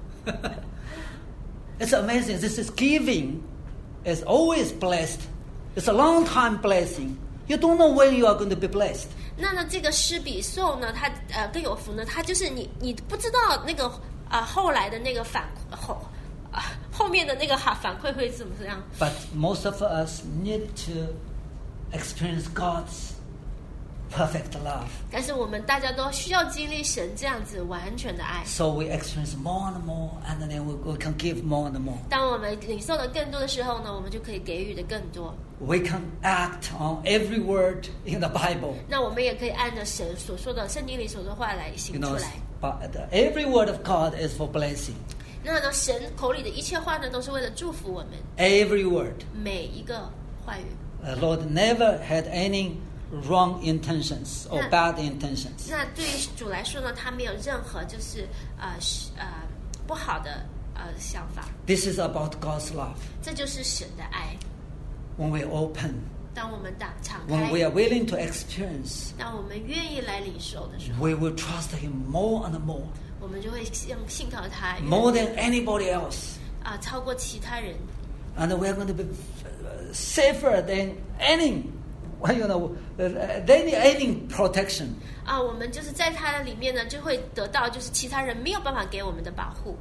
[SPEAKER 1] It's amazing. This is giving is always blessed. It's a long time blessing. You don't know when you are going to be blessed.
[SPEAKER 2] 那呢，这个施比受呢，它呃更有福呢，它就是你你不知道那个啊、呃、后来的那个反后啊、后面的那个哈反馈会怎么样？
[SPEAKER 1] But most of us need to experience God's perfect love.
[SPEAKER 2] 但是我们大家都需要经历神这样子完全的爱。
[SPEAKER 1] So we experience more and more, and then we, we can give more and more.
[SPEAKER 2] 当我们领受的更多的时候呢，我们就可以给予的更多。
[SPEAKER 1] We can act on every word in the Bible.
[SPEAKER 2] 那我们也可以按照神所说的圣经里所说的话来
[SPEAKER 1] You
[SPEAKER 2] 行出
[SPEAKER 1] know,
[SPEAKER 2] 来。
[SPEAKER 1] but every word of God is for blessing.
[SPEAKER 2] 那呢，神口里的一切话呢，都是为了祝福我们。
[SPEAKER 1] Every word.
[SPEAKER 2] 每一个话语。
[SPEAKER 1] The Lord never had any wrong intentions or
[SPEAKER 2] 那-
[SPEAKER 1] bad intentions.
[SPEAKER 2] 那对于主来说呢，他没有任何就是呃是呃不好的呃想法。
[SPEAKER 1] This is about God's love.
[SPEAKER 2] 这就是神的爱。
[SPEAKER 1] When we open,
[SPEAKER 2] 当我们打敞
[SPEAKER 1] when
[SPEAKER 2] 开，
[SPEAKER 1] we are willing to experience,
[SPEAKER 2] 当我们愿意来领受的时候，
[SPEAKER 1] we will trust Him more and more,
[SPEAKER 2] 我们就会信信靠他
[SPEAKER 1] more than anybody else.
[SPEAKER 2] 啊、超过其他人。
[SPEAKER 1] And we are going to be uh, safer than any, well, you know, uh, than any protection.
[SPEAKER 2] 啊，我们就是在他的里面呢，就会得到就是其他人没有办法给我们的保护。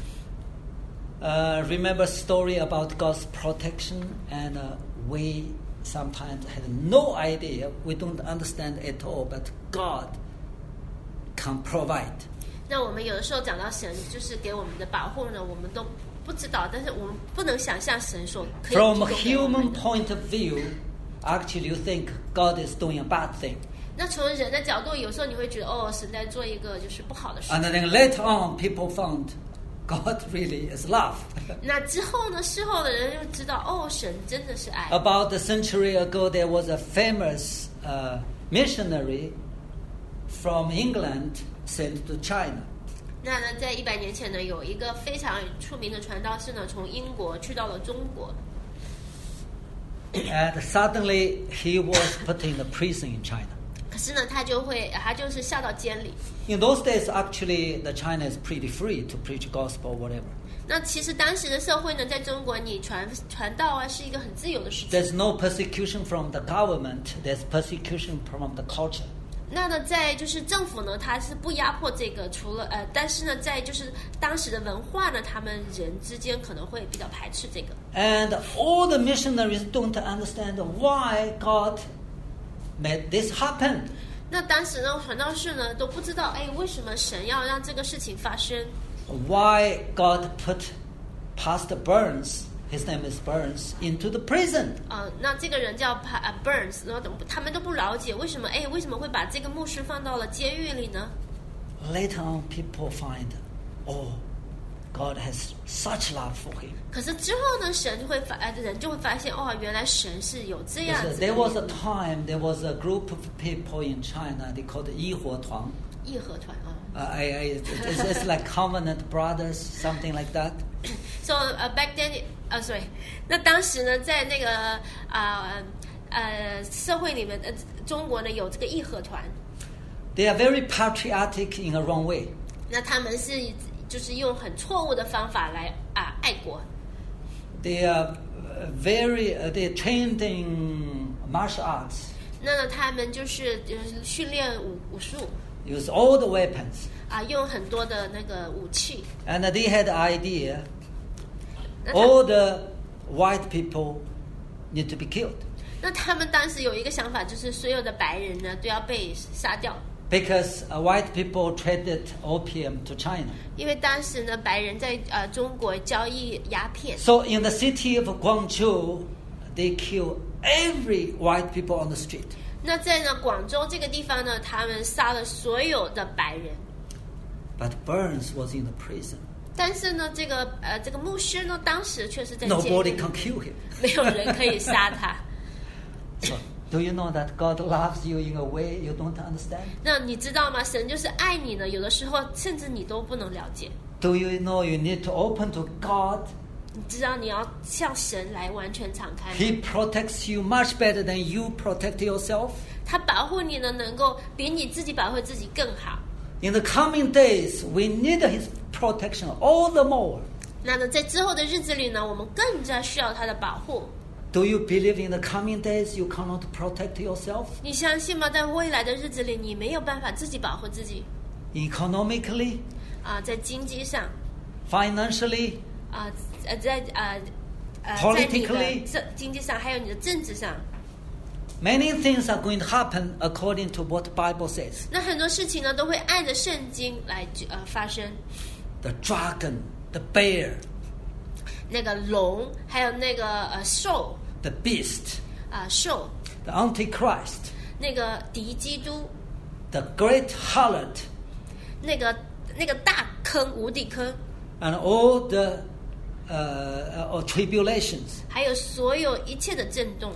[SPEAKER 1] Uh, remember a story about God's protection, and uh, we sometimes had no idea, we don't understand at all, but God can provide.
[SPEAKER 2] 那我们有的时候讲到神就是给我们的保护呢，我们都不知道，但是我们不能想象神所可以提
[SPEAKER 1] From
[SPEAKER 2] 供
[SPEAKER 1] a
[SPEAKER 2] 给我们
[SPEAKER 1] human
[SPEAKER 2] 的。
[SPEAKER 1] point of view, actually you think God is doing a bad thing.
[SPEAKER 2] 那从人的角度，有时候你会觉得哦，神在做一个就是不好的事
[SPEAKER 1] And
[SPEAKER 2] 情。
[SPEAKER 1] then later on, people found God really is love.
[SPEAKER 2] 那之后呢，事后的人就知道哦，神真的是爱。
[SPEAKER 1] About a century ago, there was a famous uh, missionary from England sent to China.
[SPEAKER 2] 那呢，在一百年前呢，有一个非常出名的传道士呢，从英国去到了中国。
[SPEAKER 1] And suddenly he was put in a prison in China.
[SPEAKER 2] 可是呢，他就会，他就是下到监里。
[SPEAKER 1] In those days, actually, the China is pretty free to preach gospel, whatever.
[SPEAKER 2] 那其实当时的社会呢，在中国，你传传道啊，是一个很自由的事情。
[SPEAKER 1] There's no persecution from the government. There's persecution from the culture.
[SPEAKER 2] 那呢，在就是政府呢，它是不压迫这个，除了呃，但是呢，在就是当时的文化呢，他们人之间可能会比较排斥这个。
[SPEAKER 1] And all the missionaries don't understand why God made this happen.
[SPEAKER 2] 那当时呢，传道士呢都不知道，哎，为什么神要让这个事情发生？
[SPEAKER 1] Why God put Pastor Burns, his name is Burns, into the prison.
[SPEAKER 2] 呃，那这个人叫帕呃 Burns，然后他们都不了解为什么，哎，为什么会把这个牧师放到了监狱里呢？
[SPEAKER 1] Later on, people find, oh, God has such love for him.
[SPEAKER 2] 可是之后呢，神就会发，呃，人就会发现，哦，原来神是有这样
[SPEAKER 1] There's a-
[SPEAKER 2] 子的
[SPEAKER 1] There was
[SPEAKER 2] 怜
[SPEAKER 1] a
[SPEAKER 2] 悯。
[SPEAKER 1] time, there was a group of people in China, they called 义和团.
[SPEAKER 2] 义和团啊。
[SPEAKER 1] Uh, I, I, it's, it's like Covenant Brothers, something like that.
[SPEAKER 2] So 呃、uh, back then，呃、uh, ，sorry，那当时呢，在那个啊呃、呃社会里面，呃，中国呢有这个义和团，
[SPEAKER 1] They are very patriotic in a wrong way.
[SPEAKER 2] 那他们是就是用很错误的方法来啊、爱国。
[SPEAKER 1] They are uh, very, uh, they're trained in martial arts,
[SPEAKER 2] 那呢，他们就是就是训练武武术
[SPEAKER 1] use all the weapons.
[SPEAKER 2] 啊、用很多的那个武器。
[SPEAKER 1] And they had the idea,
[SPEAKER 2] 那他
[SPEAKER 1] all the white people need to be killed.
[SPEAKER 2] 那他们当时有一个想法，就是所有的白人呢都要被杀掉，
[SPEAKER 1] Because uh, white people traded opium to China.
[SPEAKER 2] 因为当时呢白人在呃中国交易鸦片。
[SPEAKER 1] So in the city of Guangzhou, they kill every white people on the street.
[SPEAKER 2] 那在呢广州这个地方呢，他们杀了所有的白人。
[SPEAKER 1] But Burns was in the prison.
[SPEAKER 2] 但是呢，这个呃，这个牧师呢，当时却是在监狱
[SPEAKER 1] Nobody
[SPEAKER 2] 里，
[SPEAKER 1] can kill him.
[SPEAKER 2] 没有人可以杀他。
[SPEAKER 1] So, do you know that God loves you in a way you don't understand?
[SPEAKER 2] 那你知道吗？神就是爱你呢，有的时候甚至你都不能了解。
[SPEAKER 1] Do you know you need to open to God?
[SPEAKER 2] 你知道你要向神来完全敞开吗？
[SPEAKER 1] He protects you much better than you protect yourself.
[SPEAKER 2] 他保护你呢，能够比你自己保护自己更好。
[SPEAKER 1] In the coming days, we need His protection all the more.
[SPEAKER 2] 那呢，在之后的日子里呢，我们更加需要他的保护。
[SPEAKER 1] Do you believe in the coming days you cannot protect yourself?
[SPEAKER 2] 你相信吗？在未来的日子里，你没有办法自己保护自己
[SPEAKER 1] Economically,
[SPEAKER 2] 啊、在经济上
[SPEAKER 1] financially,
[SPEAKER 2] 啊，呃，在呃呃，在你
[SPEAKER 1] Politically
[SPEAKER 2] 的政经济上，还有你的政治上。
[SPEAKER 1] Many things are going to happen according to what the Bible says.
[SPEAKER 2] 那很多事情呢，都会按着圣经来呃发生。
[SPEAKER 1] The dragon, the bear,
[SPEAKER 2] 那个龙，还有那个呃兽，
[SPEAKER 1] the beast,
[SPEAKER 2] 啊、呃、兽，
[SPEAKER 1] the Antichrist,
[SPEAKER 2] 那个敌基督，
[SPEAKER 1] the great harlot,
[SPEAKER 2] 那个那个大坑，无底坑，
[SPEAKER 1] and all the uh, uh, tribulations,
[SPEAKER 2] 还有所有一切的震动，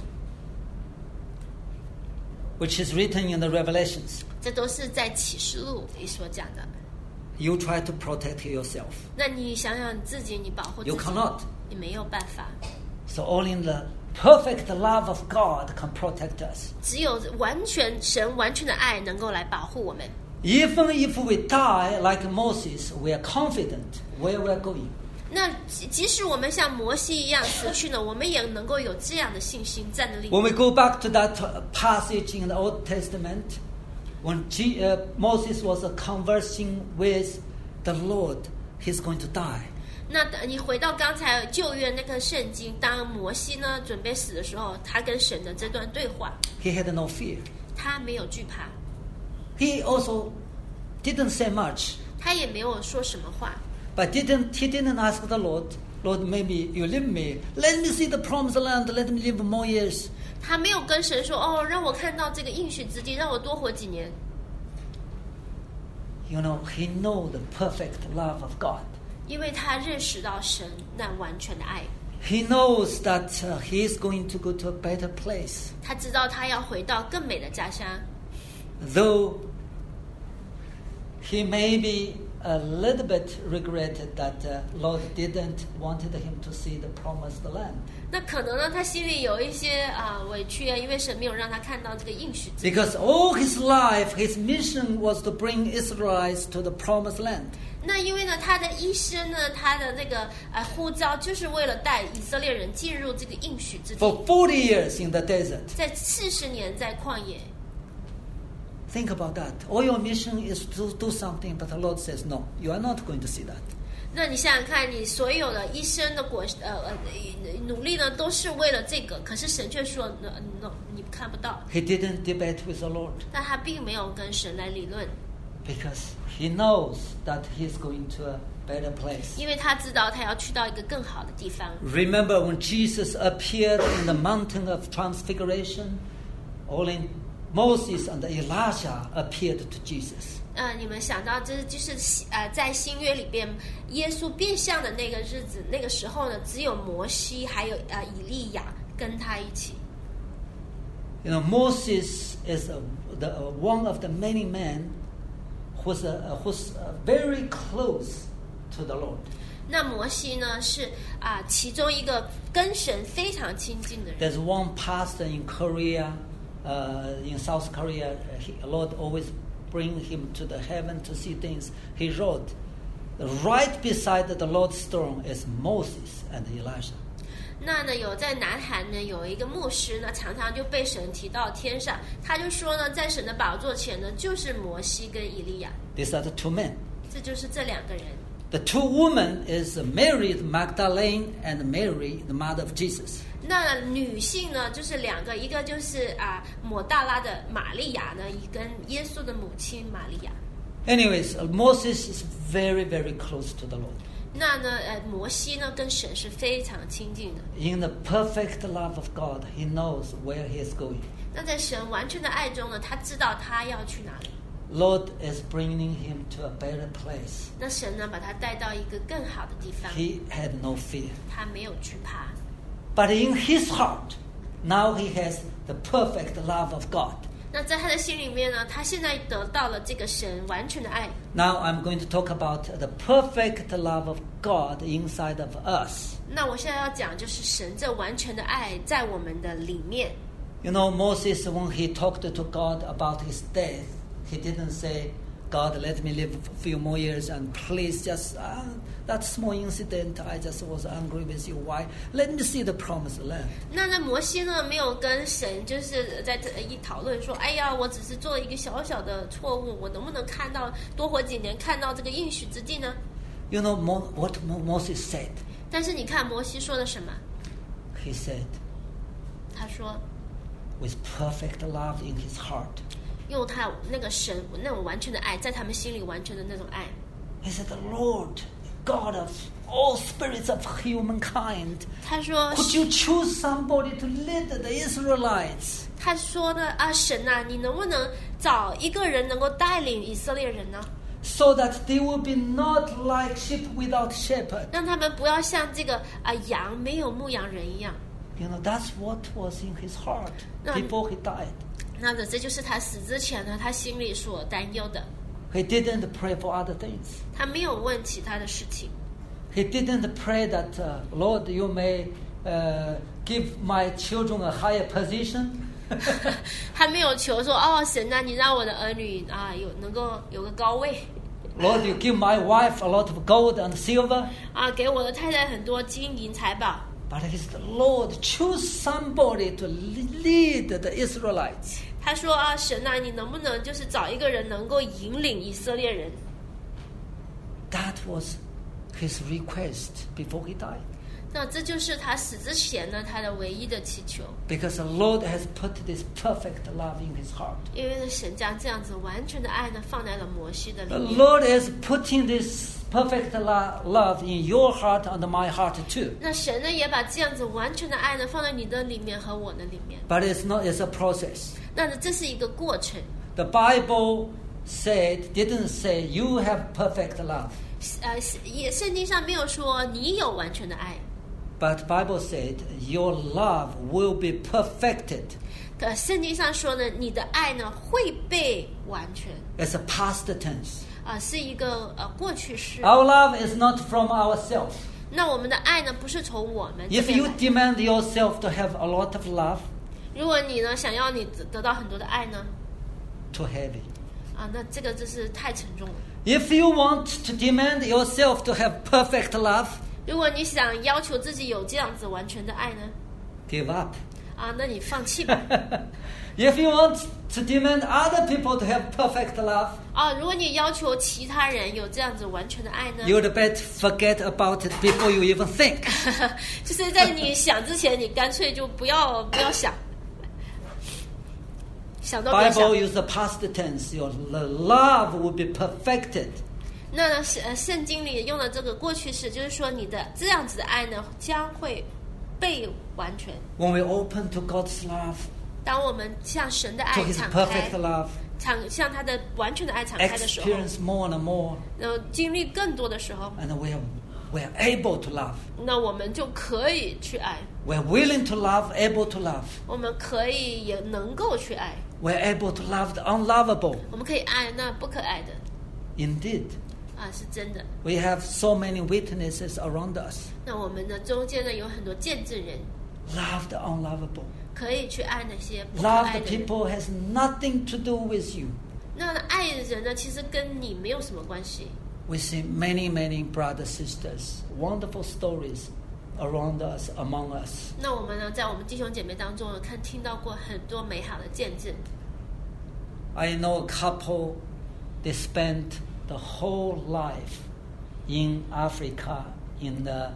[SPEAKER 1] which is written in the Revelations.
[SPEAKER 2] 这都是在启示录里所讲的。
[SPEAKER 1] You try to protect yourself.
[SPEAKER 2] 那你想想你自己，你保护自己
[SPEAKER 1] You cannot.
[SPEAKER 2] 你没有办法。
[SPEAKER 1] So only the perfect love of God can protect us.
[SPEAKER 2] 只有完全神完全的爱能够来保护我们。
[SPEAKER 1] Even if we die like Moses, we are confident where we are going.
[SPEAKER 2] 那即即使我们像摩西一样死去呢，我们也能够有这样的信心站立。
[SPEAKER 1] When we go back to that passage in the Old Testament, when G, uh, Moses was uh, conversing with the Lord, he's going to die.
[SPEAKER 2] 那你回到刚才旧约那个圣经，当摩西呢准备死的时候，他跟神的这段对话，
[SPEAKER 1] He had no fear.
[SPEAKER 2] 他没有惧怕，
[SPEAKER 1] He also didn't say much,
[SPEAKER 2] 他也没有说什么话。
[SPEAKER 1] but didn't he didn't ask the Lord, Lord, maybe you leave me. Let me see the promised land. Let me live more years.
[SPEAKER 2] 他没有跟神说：“哦，让我看到这个应许之地，让我多活几年。”
[SPEAKER 1] You know, he know the perfect love of God.
[SPEAKER 2] 因为他认识到神那完全的爱，
[SPEAKER 1] He knows that uh, he is going to go to a better place.
[SPEAKER 2] 他知道他要回到更美的家乡。
[SPEAKER 1] Though he may be a little bit regretted that uh, Lord didn't wanted him to see the promised land.
[SPEAKER 2] 那可能呢，他心里有一些啊、呃、委屈啊，因为神没有让他看到这个应许之地。
[SPEAKER 1] Because all his life, his mission was to bring Israelites to the promised land.
[SPEAKER 2] 那因为呢，他的一生呢，他的那个呃呼召，就是为了带以色列人进入这个应许之地。
[SPEAKER 1] For forty years in the desert.
[SPEAKER 2] 在四十年在旷野，
[SPEAKER 1] Think about that. All your mission is to do something, but the Lord says, no, you are not going to see that.
[SPEAKER 2] 那你想想看，你所有的一生的果呃呃努力呢，都是为了这个，可是神却说 no, no 你看不到。
[SPEAKER 1] He didn't debate with the Lord
[SPEAKER 2] 但他并没有跟神来理论，
[SPEAKER 1] because he knows that he's going to a better place.
[SPEAKER 2] 因为他知道他要去到一个更好的地方。
[SPEAKER 1] Remember when Jesus appeared in the mountain of transfiguration, only Moses and Elijah appeared to Jesus.
[SPEAKER 2] 呃，你们想到这就是呃，在新约里边，耶稣变相的那个日子，那个时候呢，只有摩西还有呃以利亚跟他一起。
[SPEAKER 1] You know, Moses is a, the, uh, one of the many men who's, uh, who's uh, very close to the Lord.
[SPEAKER 2] 那摩西呢是啊、呃、其中一个跟神非常亲近的人。
[SPEAKER 1] There's one pastor in Korea, uh, in South Korea, he, Lord always bring him to the heaven to see things. He wrote, right beside the Lord's throne is Moses and Elijah.
[SPEAKER 2] 那呢，有在南韩呢有一个牧师呢，常常就被神提到天上，他就说呢，在神的宝座前呢，就是摩西跟以利亚，
[SPEAKER 1] These are the two men.
[SPEAKER 2] 这就是这两个人。
[SPEAKER 1] The two women is Mary Magdalene and Mary, the mother of Jesus.
[SPEAKER 2] 那女性呢，就是两个，一个就是啊抹大拉的玛利亚呢，跟耶稣的母亲玛利亚。
[SPEAKER 1] Anyways, uh, Moses is very, very close to the Lord.
[SPEAKER 2] 那呢，呃，摩西呢跟神是非常亲近的。
[SPEAKER 1] In the perfect love of God, he knows where he is going.
[SPEAKER 2] 那在神完全的爱中呢，他知道他要去哪里。
[SPEAKER 1] Lord is bringing him to a better place.
[SPEAKER 2] 那神呢，把他带到一个更好的地方。
[SPEAKER 1] He had no fear.
[SPEAKER 2] 他没有惧怕。
[SPEAKER 1] But in his heart, now he has the perfect love of God.
[SPEAKER 2] 那在他的心里面呢，他现在得到了这个神完全的爱。
[SPEAKER 1] Now I'm going to talk about the perfect love of God inside of us.
[SPEAKER 2] 那我现在要讲就是神这完全的爱在我们的里面。
[SPEAKER 1] You know, Moses, when he talked to God about his death, he didn't say, God, let me live a few more years and please just, uh, that small incident, I just was angry with you. Why? Let me see the promised land.
[SPEAKER 2] 那那摩西呢，没有跟神就是在这一讨论说，哎呀，我只是做了一个小小的错误，我能不能看到多活几年，看到这个应许之地呢？
[SPEAKER 1] You know Mo- what Mo- Moses said?
[SPEAKER 2] 但是你看摩西说了什么？
[SPEAKER 1] He said,
[SPEAKER 2] 他说
[SPEAKER 1] with perfect love in his heart.
[SPEAKER 2] 用他那个神那种完全的爱，在他们心里完全的那种爱。
[SPEAKER 1] He said, "The Lord, God of all spirits of humankind,
[SPEAKER 2] 他说
[SPEAKER 1] could you choose somebody to lead the Israelites?"
[SPEAKER 2] 他说呢啊，神啊，你能不能找一个人能够带领以色列人呢？
[SPEAKER 1] So that they will be not like sheep without shepherd.
[SPEAKER 2] 让他们不要像这个啊羊没有牧羊人一样。
[SPEAKER 1] You know, that's what was in his heart
[SPEAKER 2] No.
[SPEAKER 1] before he died.
[SPEAKER 2] 那这就是他死之前呢，他心里所担忧的。
[SPEAKER 1] He didn't pray for other things.
[SPEAKER 2] 他没有问其他的事情，
[SPEAKER 1] He didn't pray that, uh, Lord, you may uh, give my children a higher position.
[SPEAKER 2] 他没有求说哦，神啊，你让我的儿女啊有能够有个高位
[SPEAKER 1] Lord, you give my wife a lot of gold and silver.
[SPEAKER 2] 啊，给我的太太很多金银财宝。
[SPEAKER 1] But he said, Lord, choose somebody to lead the Israelites.
[SPEAKER 2] 他说啊，神啊，你能不能就是找一个人能够引领以色列人？
[SPEAKER 1] That was his request before he died.
[SPEAKER 2] 那这就是他死之前呢，他的唯一的祈求。
[SPEAKER 1] Because the Lord has put this perfect love in his heart.
[SPEAKER 2] 因为神将这样子完全的爱呢，放在了摩西的里
[SPEAKER 1] The
[SPEAKER 2] 面。
[SPEAKER 1] Lord is putting this perfect lo- love in your heart and my heart too.
[SPEAKER 2] 那神呢，也把这样子完全的爱呢，放在你的里面和我的里面。
[SPEAKER 1] But it's not, it's a process.
[SPEAKER 2] 那这是一个过程。
[SPEAKER 1] The Bible said, didn't say, you have perfect love.
[SPEAKER 2] 呃，也圣经上没有说你有完全的爱，
[SPEAKER 1] But Bible said, your love will be perfected.
[SPEAKER 2] 可圣经上说呢，你的爱呢会被完全，
[SPEAKER 1] It's a past tense.
[SPEAKER 2] 啊、是一个呃过去式。
[SPEAKER 1] Our love is not from ourselves.
[SPEAKER 2] 那我们的爱呢，不是从我们这
[SPEAKER 1] If
[SPEAKER 2] 边
[SPEAKER 1] you
[SPEAKER 2] 来。
[SPEAKER 1] demand yourself to have a lot of love,
[SPEAKER 2] 如果你呢想要你得得到很多的爱呢，
[SPEAKER 1] too heavy.
[SPEAKER 2] 啊，那这个就是太沉重了。
[SPEAKER 1] If you want to demand yourself to have perfect love,
[SPEAKER 2] 如果你想要求自己有这样子完全的爱呢，
[SPEAKER 1] give up.
[SPEAKER 2] 啊，那你放弃吧。
[SPEAKER 1] If you want to demand other people to have perfect love,
[SPEAKER 2] 啊，如果你要求其他人有这样子完全的爱呢，
[SPEAKER 1] you'd better forget about it before you even think.
[SPEAKER 2] 就是在你想之前，你干脆就不要不要想，想都别
[SPEAKER 1] Bible
[SPEAKER 2] 想。
[SPEAKER 1] uses the past tense. Your the love will be perfected.
[SPEAKER 2] 那呢，圣呃圣经里用的这个过去式，就是说你的这样子的爱呢，将会被完全。
[SPEAKER 1] When we open to God's love,
[SPEAKER 2] 当我们向神的
[SPEAKER 1] to
[SPEAKER 2] 爱
[SPEAKER 1] His
[SPEAKER 2] 敞开
[SPEAKER 1] perfect，love,
[SPEAKER 2] 敞向他的完全的爱敞开的时候，
[SPEAKER 1] experience more and more,
[SPEAKER 2] 然后经历更多的时候，
[SPEAKER 1] and we are we are able to love.
[SPEAKER 2] 那我们就可以去爱，
[SPEAKER 1] We are willing to love, able to love.
[SPEAKER 2] 我们可以也能够去爱，
[SPEAKER 1] We are able to love the unlovable.
[SPEAKER 2] 我们可以爱那不可爱的
[SPEAKER 1] Indeed,
[SPEAKER 2] 啊，是真的。
[SPEAKER 1] we have so many witnesses around us.
[SPEAKER 2] 那我们的中间呢有很多见证人，
[SPEAKER 1] Love the unlovable.
[SPEAKER 2] 可以去爱那些不可
[SPEAKER 1] Love
[SPEAKER 2] 爱
[SPEAKER 1] the
[SPEAKER 2] 的人。
[SPEAKER 1] people has nothing to do with you.
[SPEAKER 2] 那爱的人呢，其实跟你没有什么关系。
[SPEAKER 1] We see many, many brothers, sisters, wonderful stories around us, among us.
[SPEAKER 2] 那我们呢，在我们弟兄姐妹当中呢，看听到过很多美好的见证。
[SPEAKER 1] I know a couple, they spent the whole life in Africa in the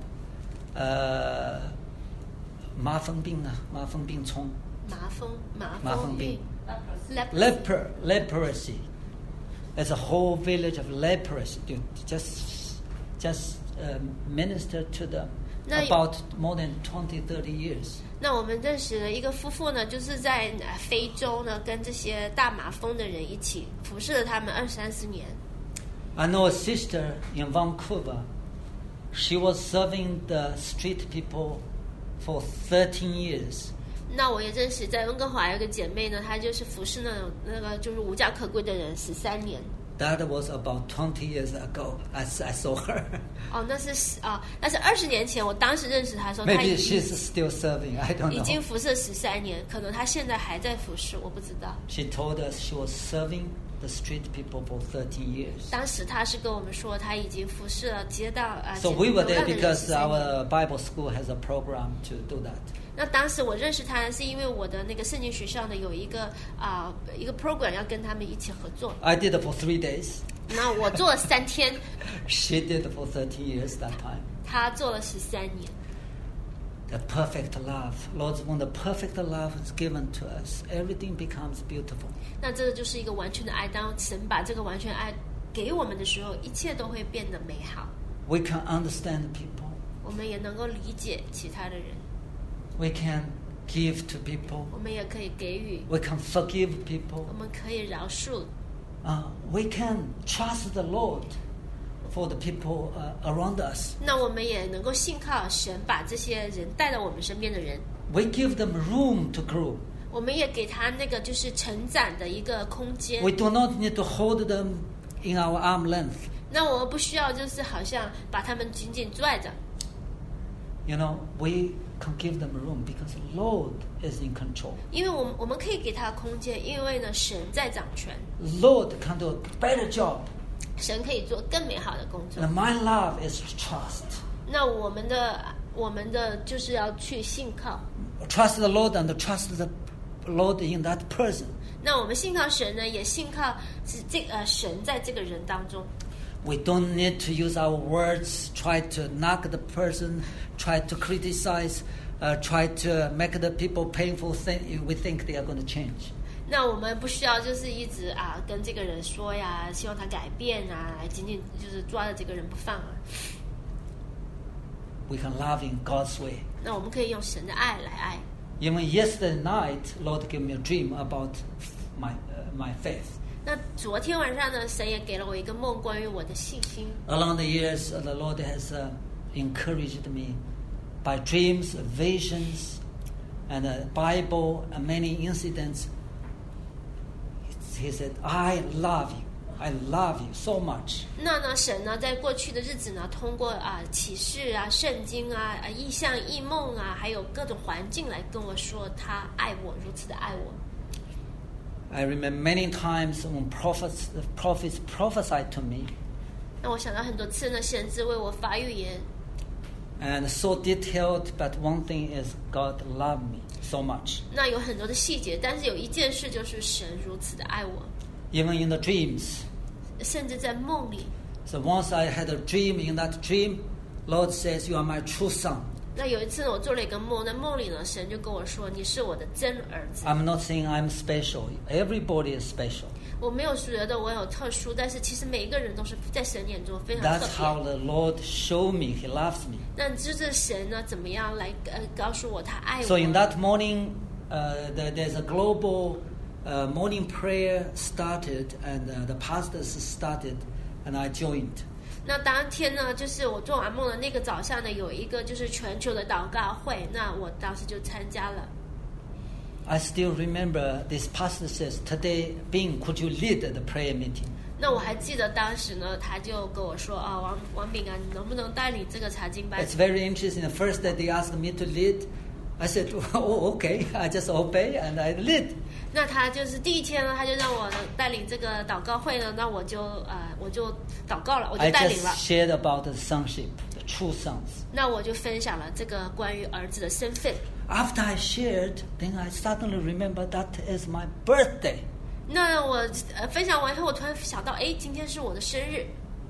[SPEAKER 1] uh, 麻风病啊，麻风病虫，
[SPEAKER 2] 麻风，麻
[SPEAKER 1] 麻风病
[SPEAKER 2] ，lep
[SPEAKER 1] leper, leprosy. There's a whole village of lepers. You just, just uh, minister to them
[SPEAKER 2] No,
[SPEAKER 1] about more than twenty, thirty years.
[SPEAKER 2] 那我们认识了一个夫妇呢，就是在呃非洲呢，跟这些大麻风的人一起服侍了他们二三十年。
[SPEAKER 1] I know a sister in Vancouver. She was serving the street people for thirteen years.
[SPEAKER 2] 那我也认识在温哥华有个姐妹呢，她就是服侍那种那个就是无家可归的人十三年。
[SPEAKER 1] That was about twenty years ago. I, I saw her.
[SPEAKER 2] 哦，那是啊，那是二十年前，我当时认识她的时候，她
[SPEAKER 1] Maybe
[SPEAKER 2] 已经
[SPEAKER 1] she's still serving. I don't
[SPEAKER 2] 已经
[SPEAKER 1] know.
[SPEAKER 2] 服侍十三年，可能她现在还在服侍，我不知道。
[SPEAKER 1] She told us she was serving the street people for thirteen years.
[SPEAKER 2] 当时她是跟我们说，她已经服侍了街道啊。
[SPEAKER 1] So we were
[SPEAKER 2] 流
[SPEAKER 1] there
[SPEAKER 2] 浪的人
[SPEAKER 1] because
[SPEAKER 2] 十三年
[SPEAKER 1] our Bible school has a program to do that.
[SPEAKER 2] 那当时我认识他，是因为我的那个圣经学校呢有一个啊、一个 program 要跟他们一起合作。
[SPEAKER 1] I did it for three days.
[SPEAKER 2] 那我做了三天，
[SPEAKER 1] She did it for thirteen years that time.
[SPEAKER 2] 他做了十三年。
[SPEAKER 1] the perfect love. Lord, when the perfect love is given to us, everything becomes beautiful.
[SPEAKER 2] 那这个就是一个完全的爱。当神把这个完全爱给我们的时候，一切都会变得美好。
[SPEAKER 1] We can understand people.
[SPEAKER 2] 我们也能够理解其他的人。
[SPEAKER 1] We can give to people.
[SPEAKER 2] 我们也可以给予。
[SPEAKER 1] We can forgive people.
[SPEAKER 2] 我们可以饶恕。
[SPEAKER 1] Uh, we can trust the Lord for the people uh, around us.
[SPEAKER 2] 那我们也能够信靠神，把这些人带到我们身边的人。
[SPEAKER 1] We give them room to grow.
[SPEAKER 2] 我们也给他那个就是成长的一个空间。
[SPEAKER 1] We do not need to hold them in our arm length.
[SPEAKER 2] 那我们不需要就是好像把他们紧紧拽着。
[SPEAKER 1] You know, we can give them room because the Lord is in control.
[SPEAKER 2] 因为我们我们可以给他空间，因为呢神在掌权。
[SPEAKER 1] Lord can do a better job.
[SPEAKER 2] 神可以做更美好的工作。
[SPEAKER 1] And my love is trust.
[SPEAKER 2] 那我们的我们的就是要去信靠。
[SPEAKER 1] Trust the Lord and trust the Lord in that person.
[SPEAKER 2] 那我们信靠神呢，也信靠这呃神在这个人当中。
[SPEAKER 1] We don't need to use our words, try to knock the person, try to criticize, uh, try to make the people painful thing. We think they are going to change.
[SPEAKER 2] 那我们不需要就是一直啊跟这个人说呀，希望他改变啊，来紧紧就是抓着这个人不放啊。
[SPEAKER 1] We can love in God's way.
[SPEAKER 2] 那我们可以用神的爱来爱。
[SPEAKER 1] Even yesterday night, Lord gave me a dream about my uh, my faith.
[SPEAKER 2] 那昨天晚上呢，神也给了我一个梦，关于我的信心。
[SPEAKER 1] Along the years, uh, the Lord has uh, encouraged me by dreams, visions, and the Bible, and many incidents. He said, "I love you. I love you so much."
[SPEAKER 2] 那呢，神呢，在过去的日子呢，通过啊启示啊、圣经啊、啊异象、异梦啊，还有各种环境来跟我说，他爱我，如此的爱我。
[SPEAKER 1] I remember many times when prophets, prophets prophesied to me.
[SPEAKER 2] 那我想到很多次呢，先知为我发预言。
[SPEAKER 1] And so detailed, but one thing is God loved me so much.
[SPEAKER 2] 那有很多的细节，但是有一件事就是神如此的爱我。
[SPEAKER 1] Even in the dreams.
[SPEAKER 2] 甚至在梦里。
[SPEAKER 1] So once I had a dream, in that dream, Lord says, "You are my true son."
[SPEAKER 2] 那有一次呢，我做了一个梦，在梦里呢，神就跟我说：“你是我的真儿子。”
[SPEAKER 1] I'm not saying I'm special. Everybody is special.
[SPEAKER 2] 我没有觉得我有特殊，但是其实每一个人都是在神眼中非常特别。
[SPEAKER 1] That's how the Lord showed me He loves me.
[SPEAKER 2] 那就是神呢，怎么样来呃告诉我他爱我
[SPEAKER 1] So in that morning, uh, there, there's a global uh, morning prayer started, and uh, the pastors started, and I joined.
[SPEAKER 2] 那当天呢，就是我做完梦的那个早上呢，有一个就是全球的祷告会，那我当时就参加了。
[SPEAKER 1] I still remember this pastor says, "Today, Bing, could you lead the prayer meeting?"
[SPEAKER 2] 那我还记得当时呢，他就跟我说啊，王王炳啊，你能不能带领这个查经班
[SPEAKER 1] It's very interesting. The first day they asked me to lead, I said, "Oh, okay." I just obey and I lead.
[SPEAKER 2] 那他就是第一天呢，他就让我带领这个祷告会呢，那我就呃我就祷告了，我就
[SPEAKER 1] I
[SPEAKER 2] 带领
[SPEAKER 1] just
[SPEAKER 2] 了。
[SPEAKER 1] shared about the sonship, the true sons.
[SPEAKER 2] 那我就分享了这个关于儿子的身份。
[SPEAKER 1] After I shared, then I suddenly remember that is my birthday.
[SPEAKER 2] 那我呃分享完以后，我突然想到，哎，今天是我的生日。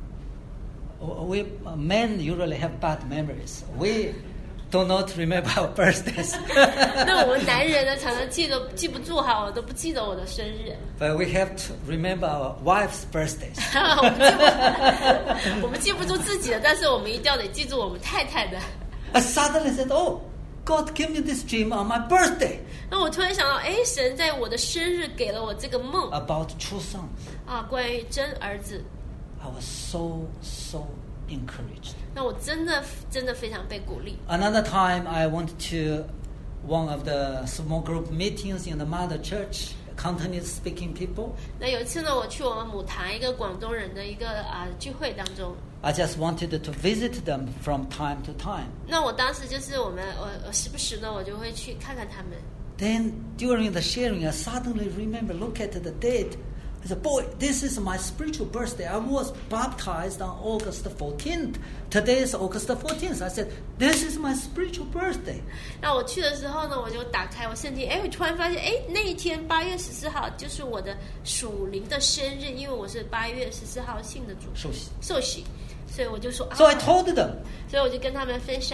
[SPEAKER 1] We men usually have bad memories. We do not remember our birthdays.
[SPEAKER 2] 那我们男人呢，常常记得记不住哈，我都不记得我的生日。
[SPEAKER 1] But we have to remember our wives' birthdays.
[SPEAKER 2] 我们记不，我们记不住自己的，但是我们一定要得记住我们太太的。
[SPEAKER 1] I suddenly said, "Oh, God gave me this dream on my birthday."
[SPEAKER 2] 那我突然想到，哎，神在我的生日给了我这个梦
[SPEAKER 1] About true sons.
[SPEAKER 2] 啊，关于真儿子。
[SPEAKER 1] I was so, so encouraged.
[SPEAKER 2] 那我真的真的非常被鼓励。
[SPEAKER 1] Another time I went to one of the small group meetings in the mother church, Cantonese speaking people.
[SPEAKER 2] 那有一次呢，我去我们母堂一个广东人的一个啊聚会当中。
[SPEAKER 1] I just wanted to visit them from time to time.
[SPEAKER 2] 那我当时就是我们我我时不时呢，我就会去看看他们。
[SPEAKER 1] Then during the sharing, I suddenly remember, look at the date. I said, "Boy, this is my spiritual birthday. I was baptized on August fourteenth. Today is August fourteenth. I said, this is my spiritual birthday.
[SPEAKER 2] 那我去的时候呢，我就打开我圣经，哎，我突然发现，哎，那一天八月十四号就是我的属灵的生日，因为我是八月十四号信的主，
[SPEAKER 1] 受洗。
[SPEAKER 2] 受洗，所以我就说啊，
[SPEAKER 1] So I told them,
[SPEAKER 2] 所以我就跟他们分享。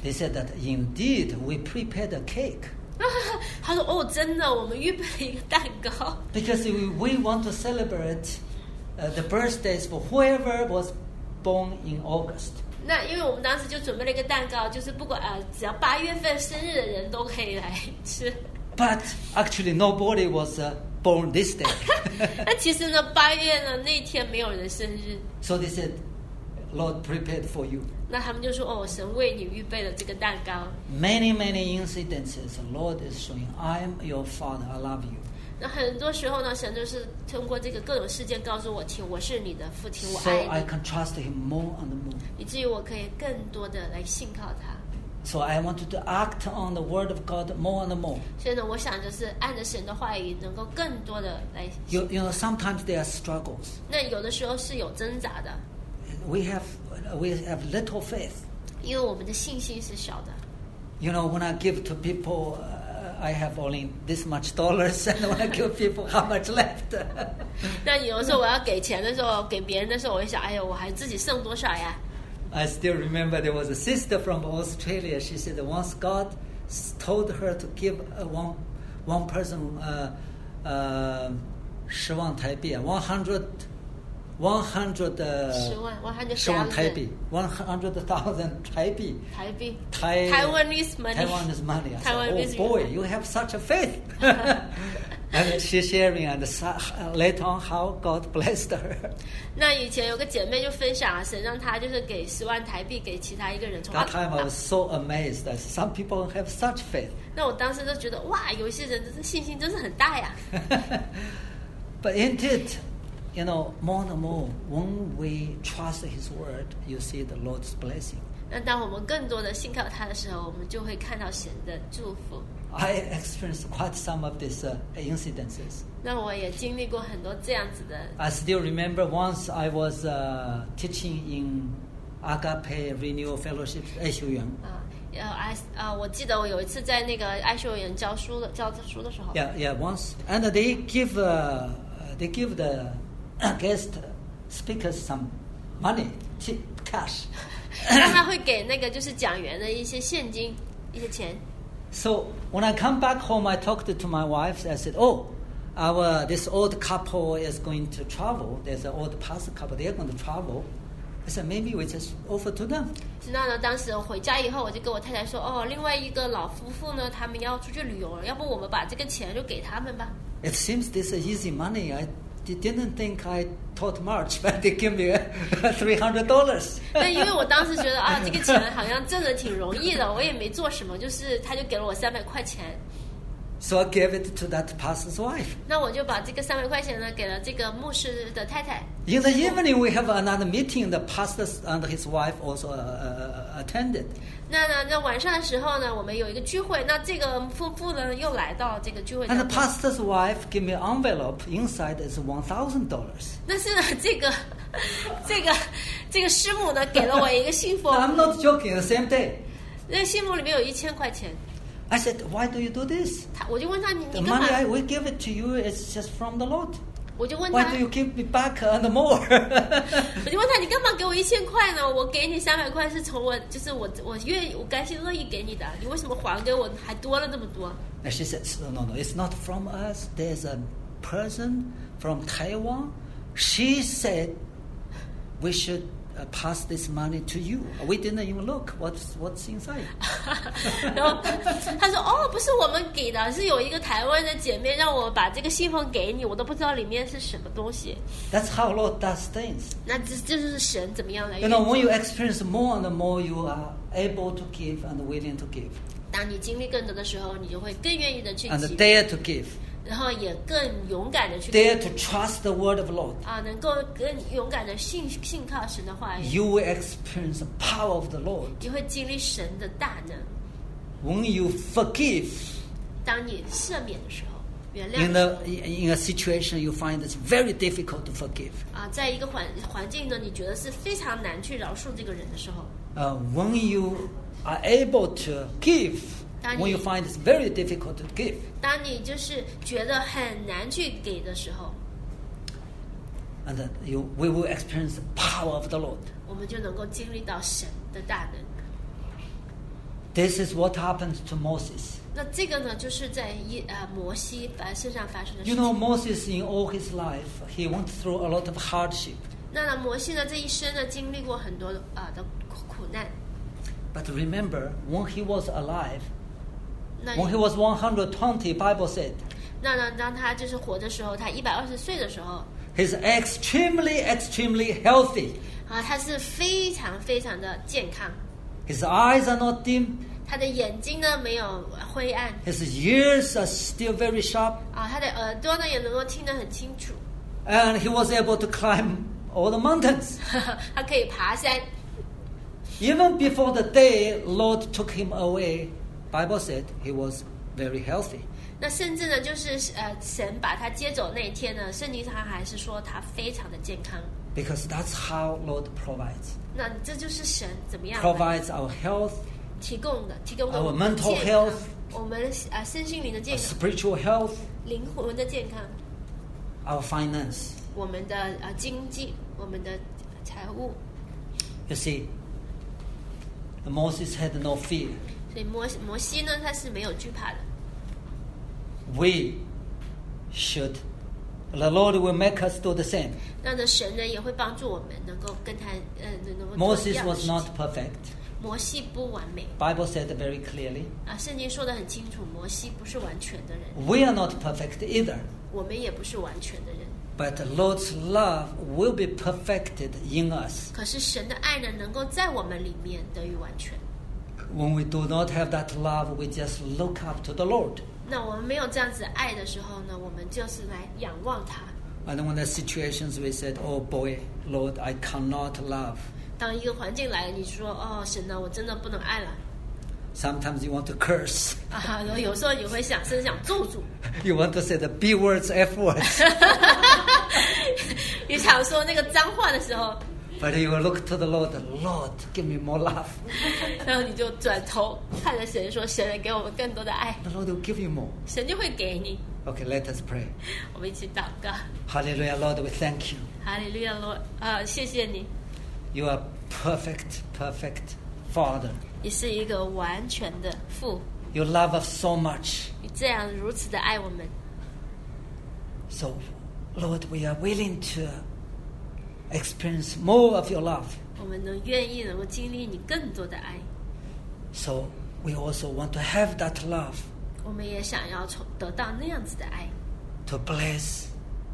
[SPEAKER 1] They said that indeed we prepared a cake.
[SPEAKER 2] 他说：“哦，真的，我们预备了一个蛋糕。”
[SPEAKER 1] Because we, we want to celebrate uh, the birthdays for whoever was born in August.
[SPEAKER 2] 那因为我们当时就准备了一个蛋糕，就是不管呃，只要八月份生日的人都可以来吃。
[SPEAKER 1] But actually, nobody was uh, born this day.
[SPEAKER 2] 那其实呢，八月呢那一天没有人生日。
[SPEAKER 1] So they said, Lord prepared for you.
[SPEAKER 2] 那他们就说：“哦，神为你预备了这个蛋糕。”
[SPEAKER 1] Many, many incidences, the Lord is showing, I am your Father, I love you.
[SPEAKER 2] 那很多时候呢，神就是通过这个各种事件告诉我听，我是你的父亲，我
[SPEAKER 1] So
[SPEAKER 2] 爱
[SPEAKER 1] I
[SPEAKER 2] 你，
[SPEAKER 1] can trust Him more and more.
[SPEAKER 2] 以至于我可以更多的来信靠他。
[SPEAKER 1] So I wanted to act on the Word of God more and more.
[SPEAKER 2] 所以呢，我想就是按着神的话语，能够更多的来。
[SPEAKER 1] You, you know, sometimes there are struggles.
[SPEAKER 2] 那有的时候是有挣扎的，
[SPEAKER 1] We have, we have little faith.
[SPEAKER 2] 因为我们的信心是小的。
[SPEAKER 1] You know, when I give to people, uh, I have only this much dollars, and when I give people, how much left?
[SPEAKER 2] 那有的时候我要给钱的时候，给别人的时候，我会想，哎呦，我还自己剩多少呀？
[SPEAKER 1] I still remember there was a sister from Australia. She said that once God told her to give uh, one one person uh, uh, 十万台币, one hundred, one hundred, uh,
[SPEAKER 2] 十万，one hundred
[SPEAKER 1] 十万台币, one hundred thousand 台币.
[SPEAKER 2] 台币
[SPEAKER 1] Thai,
[SPEAKER 2] Taiwanese money.
[SPEAKER 1] Taiwanese money. I said,
[SPEAKER 2] Taiwanese
[SPEAKER 1] oh boy,
[SPEAKER 2] money.
[SPEAKER 1] you have such a faith. And she's sharing and later on how God blessed her.
[SPEAKER 2] 那以前有个姐妹就分享啊，神让她就是给十万台币给其他一个人，从
[SPEAKER 1] That time I was so amazed that some people have such faith.
[SPEAKER 2] 那我当时就觉得哇，有一些人的信心真是很大呀。
[SPEAKER 1] But indeed, you know, more and more, when we trust His word, you see the Lord's blessing.
[SPEAKER 2] 那当我们更多的信靠他的时候，我们就会看到神的祝福。
[SPEAKER 1] I experienced quite some of these uh, incidences.
[SPEAKER 2] 那我也经历过很多这样子的。
[SPEAKER 1] I still remember once I was uh, teaching in Agape Renewal Fellowship 爱修园.
[SPEAKER 2] 啊，呃，爱啊，我记得我有一次在那个爱秀园教书的教书的时候。
[SPEAKER 1] Yeah, yeah, once. And they give, uh, they give the guest speakers some money, tip, cash.
[SPEAKER 2] 那他会给那个就是讲员的一些现金，一些钱。
[SPEAKER 1] So when I come back home, I talked to my wife. I said, "Oh, our this old couple is going to travel. There's an old pastor couple. They're going to travel." I said, "Maybe we just offer to them."
[SPEAKER 2] 那呢，当时我回家以后，我就跟我太太说：“哦，另外一个老夫妇呢，他们要出去旅游了，要不我们把这个钱就给他们吧。”
[SPEAKER 1] It seems this is easy money. I didn't think I taught much, but they give me three hundred dollars.
[SPEAKER 2] 那因为我当时觉得啊，这个钱好像挣的挺容易的，我也没做什么，就是他就给了我三百块钱。
[SPEAKER 1] So I gave it to that pastor's wife.
[SPEAKER 2] 那我就把这个三百块钱呢给了这个牧师的太太。
[SPEAKER 1] In the evening, we have another meeting. The pastor and his wife also uh, uh, attended.
[SPEAKER 2] 那呢，那晚上的时候呢，我们有一个聚会，那这个夫妇呢又来到这个聚会
[SPEAKER 1] And
[SPEAKER 2] 当
[SPEAKER 1] the
[SPEAKER 2] 中。
[SPEAKER 1] pastor's wife gave me an envelope. Inside is one thousand dollars.
[SPEAKER 2] 但是呢，这个这个这个师母呢给了我一个信封，
[SPEAKER 1] I'm not joking. The same day.
[SPEAKER 2] 那个信封里面有一千块钱。
[SPEAKER 1] I said, "Why do you do this?
[SPEAKER 2] 他我就问他你
[SPEAKER 1] The
[SPEAKER 2] 你干
[SPEAKER 1] money I
[SPEAKER 2] 嘛？
[SPEAKER 1] we give it to you is just from the Lord.
[SPEAKER 2] 我就问
[SPEAKER 1] Why
[SPEAKER 2] 他
[SPEAKER 1] do，you give me back and more?"
[SPEAKER 2] 我就问他你干嘛给我一千块呢？我给你三百块是从我就是我我愿意我甘心乐意给你的，你为什么还给我还多了那么多？
[SPEAKER 1] And she said, "No, no, no. It's not from us. There's a person from Taiwan. She said we should uh, pass this money to you. We didn't even look what's what's inside."
[SPEAKER 2] 然后他说哦，不是我们给的，是有一个台湾的姐妹让我把这个信封给你，我都不知道里面是什么东西。
[SPEAKER 1] That's how Lord does things.
[SPEAKER 2] 那这这就是神怎么样来
[SPEAKER 1] You
[SPEAKER 2] 运
[SPEAKER 1] know,
[SPEAKER 2] 作
[SPEAKER 1] when you experience more and more, you are able to give and willing to give
[SPEAKER 2] 当你经历更多的时候，你就会更愿意的去
[SPEAKER 1] and
[SPEAKER 2] 给，
[SPEAKER 1] dare to give,
[SPEAKER 2] 然后也更勇敢的去
[SPEAKER 1] dare to trust the word of the Lord.
[SPEAKER 2] 啊，能够更勇敢的信信靠神的话语，
[SPEAKER 1] You will experience the power of the Lord.
[SPEAKER 2] 你会经历神的大能。
[SPEAKER 1] When you forgive
[SPEAKER 2] 当你赦免的时候，原谅
[SPEAKER 1] in
[SPEAKER 2] 的
[SPEAKER 1] the
[SPEAKER 2] 时候
[SPEAKER 1] in a situation you find it's very difficult to forgive.
[SPEAKER 2] 啊，在一个环环境呢，你觉得是非常难去饶恕这个人的时候，
[SPEAKER 1] Uh, when you are able to give, when you find it's very difficult to give,
[SPEAKER 2] 当你就是觉得很难去给的时候，
[SPEAKER 1] and uh, you we will experience the power of the Lord.
[SPEAKER 2] 我们就能够经历到神的大能。
[SPEAKER 1] This is what happened to Moses.
[SPEAKER 2] 那这个呢，就是在耶呃摩西发身上发生的事
[SPEAKER 1] You
[SPEAKER 2] 情。
[SPEAKER 1] know, Moses in all his life, he went through a lot of hardship.
[SPEAKER 2] 那呢，摩西呢这一生呢经历过很多啊、呃、的苦苦难。
[SPEAKER 1] But remember, when he was alive,
[SPEAKER 2] 那
[SPEAKER 1] when he was one hundred twenty, Bible said,
[SPEAKER 2] 那呢，当他就是活的时候，他一百二十岁的时候
[SPEAKER 1] he's extremely, extremely healthy.
[SPEAKER 2] 啊，他是非常非常的健康，
[SPEAKER 1] His eyes are not dim.
[SPEAKER 2] 他的眼睛呢没有灰暗
[SPEAKER 1] His ears are still very sharp.
[SPEAKER 2] 啊，他的耳朵呢也能够听得很清楚，
[SPEAKER 1] And he was able to climb all the mountains.
[SPEAKER 2] 他可以爬山。
[SPEAKER 1] Even before the day Lord took him away, Bible said he was very healthy.
[SPEAKER 2] 那甚至呢，就是呃，神把他接走那一天呢，圣经上还是说他非常的健康。
[SPEAKER 1] Because that's how Lord provides.
[SPEAKER 2] 那这就是神怎么样
[SPEAKER 1] Provides our health,
[SPEAKER 2] 提供的，提供的
[SPEAKER 1] our
[SPEAKER 2] 我们
[SPEAKER 1] mental
[SPEAKER 2] 健康
[SPEAKER 1] health,
[SPEAKER 2] 我们啊身心灵的
[SPEAKER 1] our
[SPEAKER 2] 健康，
[SPEAKER 1] spiritual health,
[SPEAKER 2] 灵魂的健康，
[SPEAKER 1] our finance.
[SPEAKER 2] 我们的呃经济，我们的财务。
[SPEAKER 1] You see, Moses had no fear.
[SPEAKER 2] 所以摩摩西呢，他是没有惧怕的。
[SPEAKER 1] We should, the Lord will make us do the same.
[SPEAKER 2] 那呢，神呢也会帮助我们能够跟他呃能够做一
[SPEAKER 1] Moses
[SPEAKER 2] 样的
[SPEAKER 1] was
[SPEAKER 2] 事
[SPEAKER 1] not
[SPEAKER 2] 情。
[SPEAKER 1] perfect.
[SPEAKER 2] 摩西不完美
[SPEAKER 1] Bible said very clearly.
[SPEAKER 2] 啊，圣经说得很清楚，摩西不是完全的人，
[SPEAKER 1] We are not perfect either.
[SPEAKER 2] 我们也不是完全的人。
[SPEAKER 1] But the Lord's love will be perfected in us.
[SPEAKER 2] 可是神的爱呢，能够在我们里面得以完全。
[SPEAKER 1] When we do not have that love, we just look up to the Lord.
[SPEAKER 2] 那我们没有这样子爱的时候呢，我们就是来仰望他。
[SPEAKER 1] And when the situations we said, oh boy, Lord, I cannot love.
[SPEAKER 2] 当一个环境来了，你说哦，神呢，我真的不能爱了
[SPEAKER 1] Sometimes you want to curse.
[SPEAKER 2] 啊！有有时候你会想，甚至想咒诅，
[SPEAKER 1] You want to say the B words, F words.
[SPEAKER 2] 你想说那个脏话的时候，
[SPEAKER 1] But you will look to the Lord, Lord, give me more love.
[SPEAKER 2] 然后你就转头看着神说：“神，给我们更多的爱。
[SPEAKER 1] The Lord will give you more. ”
[SPEAKER 2] 神就会给你。
[SPEAKER 1] Okay, let us pray.
[SPEAKER 2] 我们一起祷告。
[SPEAKER 1] Hallelujah, Lord, we thank you.
[SPEAKER 2] 哈利路亚，罗啊，谢谢你，
[SPEAKER 1] You are perfect, perfect Father.
[SPEAKER 2] 你是一个完全的父，
[SPEAKER 1] You love us so much.
[SPEAKER 2] 你这样如此的爱我们。
[SPEAKER 1] So, Lord, we are willing to experience more of your love.
[SPEAKER 2] 我们能愿意能够经历你更多的爱，
[SPEAKER 1] So, we also want to have that love
[SPEAKER 2] 我们也想要从得到那样子的爱，
[SPEAKER 1] to bless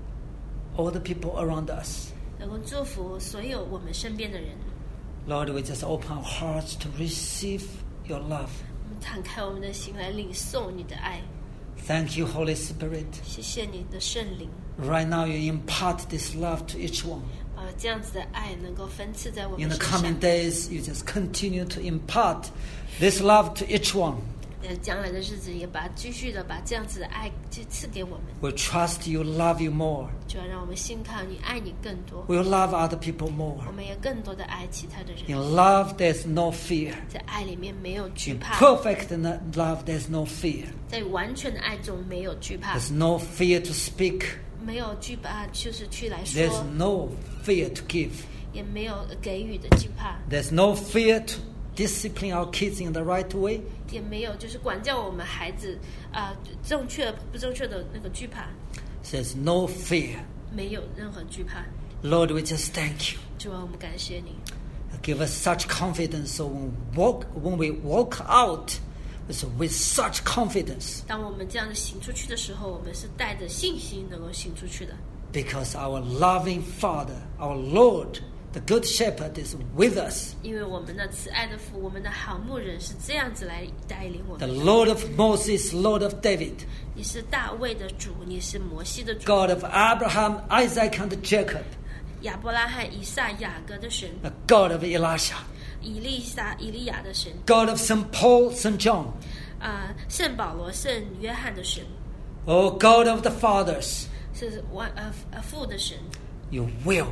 [SPEAKER 1] all the people around us.
[SPEAKER 2] 能够祝福所有我们身边的人。
[SPEAKER 1] Lord, we just open our hearts to receive your love.
[SPEAKER 2] 我们敞开我们的心来领受你的爱。
[SPEAKER 1] Thank you, Holy Spirit.
[SPEAKER 2] 谢谢你的圣灵，
[SPEAKER 1] Right now, you impart this love to each one.
[SPEAKER 2] 把这样子的爱能够分赐在我
[SPEAKER 1] In
[SPEAKER 2] 们
[SPEAKER 1] the
[SPEAKER 2] 身上
[SPEAKER 1] coming。days, you just continue to impart this love to each one.
[SPEAKER 2] 呃，将来的日子也把继续的把这样子的爱去赐给我们，
[SPEAKER 1] We'll trust you, love you more.
[SPEAKER 2] 就要让我们信靠你，爱你更多。
[SPEAKER 1] We'll love other people more.
[SPEAKER 2] 我们也更多的爱其他的人，
[SPEAKER 1] In love, there's no fear.
[SPEAKER 2] 在爱里面没有惧
[SPEAKER 1] In
[SPEAKER 2] 怕，
[SPEAKER 1] perfect love, there's no fear.
[SPEAKER 2] 在完全的爱中没有惧怕，
[SPEAKER 1] There's no fear to speak.
[SPEAKER 2] 没有惧怕就是去来
[SPEAKER 1] There's
[SPEAKER 2] 说，
[SPEAKER 1] no fear to give.
[SPEAKER 2] 也没有给予的惧怕，
[SPEAKER 1] There's no fear to discipline our kids in the right way.
[SPEAKER 2] 也没有就是管教我们孩子啊、正确不正确的那个惧怕，
[SPEAKER 1] There's no fear.
[SPEAKER 2] 没有任何惧怕。
[SPEAKER 1] Lord, we just thank you.
[SPEAKER 2] 主啊，我们感谢你，
[SPEAKER 1] Give us such confidence so when, walk, when we walk out it's with such confidence
[SPEAKER 2] 当我们这样的行出去的时候，我们是带着信心能够行出去的。
[SPEAKER 1] because our loving Father, our Lord, the Good Shepherd is with us.
[SPEAKER 2] 因为我们的慈爱的父，我们的好牧人是这样子来带领我
[SPEAKER 1] The
[SPEAKER 2] 们。
[SPEAKER 1] Lord of Moses, Lord of David,
[SPEAKER 2] 你是大卫的主，你是摩西的主，
[SPEAKER 1] God of Abraham, Isaac, and Jacob,
[SPEAKER 2] 亚伯拉罕、以撒、雅各的神，
[SPEAKER 1] the God of Elisha,
[SPEAKER 2] 以利沙、以利亚的神，
[SPEAKER 1] God of Saint Paul, Saint John,
[SPEAKER 2] 啊、圣保罗、圣约翰的神，
[SPEAKER 1] oh God of the fathers,
[SPEAKER 2] 是完呃呃父的神。
[SPEAKER 1] you will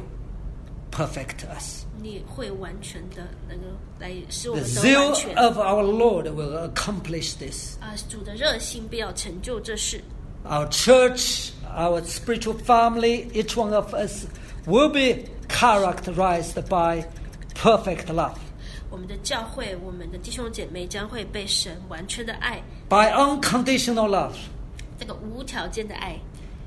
[SPEAKER 1] perfect us.
[SPEAKER 2] 你会完全的能够来使我
[SPEAKER 1] The
[SPEAKER 2] 们得
[SPEAKER 1] zeal
[SPEAKER 2] 完全。
[SPEAKER 1] of our Lord will accomplish this.
[SPEAKER 2] 啊、主的热心必要成就这事。
[SPEAKER 1] Our church, our spiritual family, each one of us will be characterized by perfect love.
[SPEAKER 2] 我们的教会，我们的弟兄姐妹将会被神完全的爱，
[SPEAKER 1] by unconditional love,
[SPEAKER 2] 这个无条件的爱，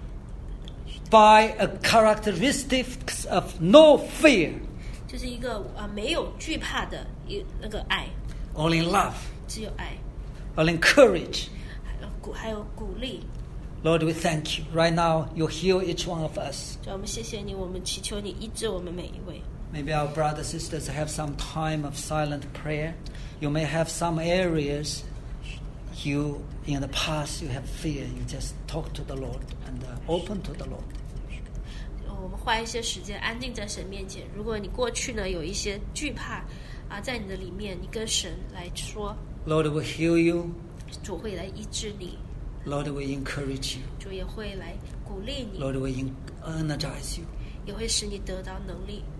[SPEAKER 1] by a characteristics of no fear,
[SPEAKER 2] 就是一个啊、呃、没有惧怕的一那个爱，
[SPEAKER 1] only love,
[SPEAKER 2] 只有爱，
[SPEAKER 1] only courage.
[SPEAKER 2] 还有鼓还有鼓励。
[SPEAKER 1] Lord, we thank you. Right now, you heal each one of us.
[SPEAKER 2] 主，我们谢谢你，我们祈求你医治我们每一位。
[SPEAKER 1] Maybe our brothers and sisters have some time of silent prayer. You may have some areas you, in the past, you have fear. You just talk to the Lord and uh, open to the Lord.
[SPEAKER 2] 我们花一些时间安静在神面前。如果你过去呢有一些惧怕啊，在你的里面，你跟神来说，
[SPEAKER 1] Lord will heal you.
[SPEAKER 2] 主会来医治你，
[SPEAKER 1] Lord will encourage you.
[SPEAKER 2] 主也会来鼓励你，
[SPEAKER 1] Lord will en- energize you.
[SPEAKER 2] 也会使你得到能力。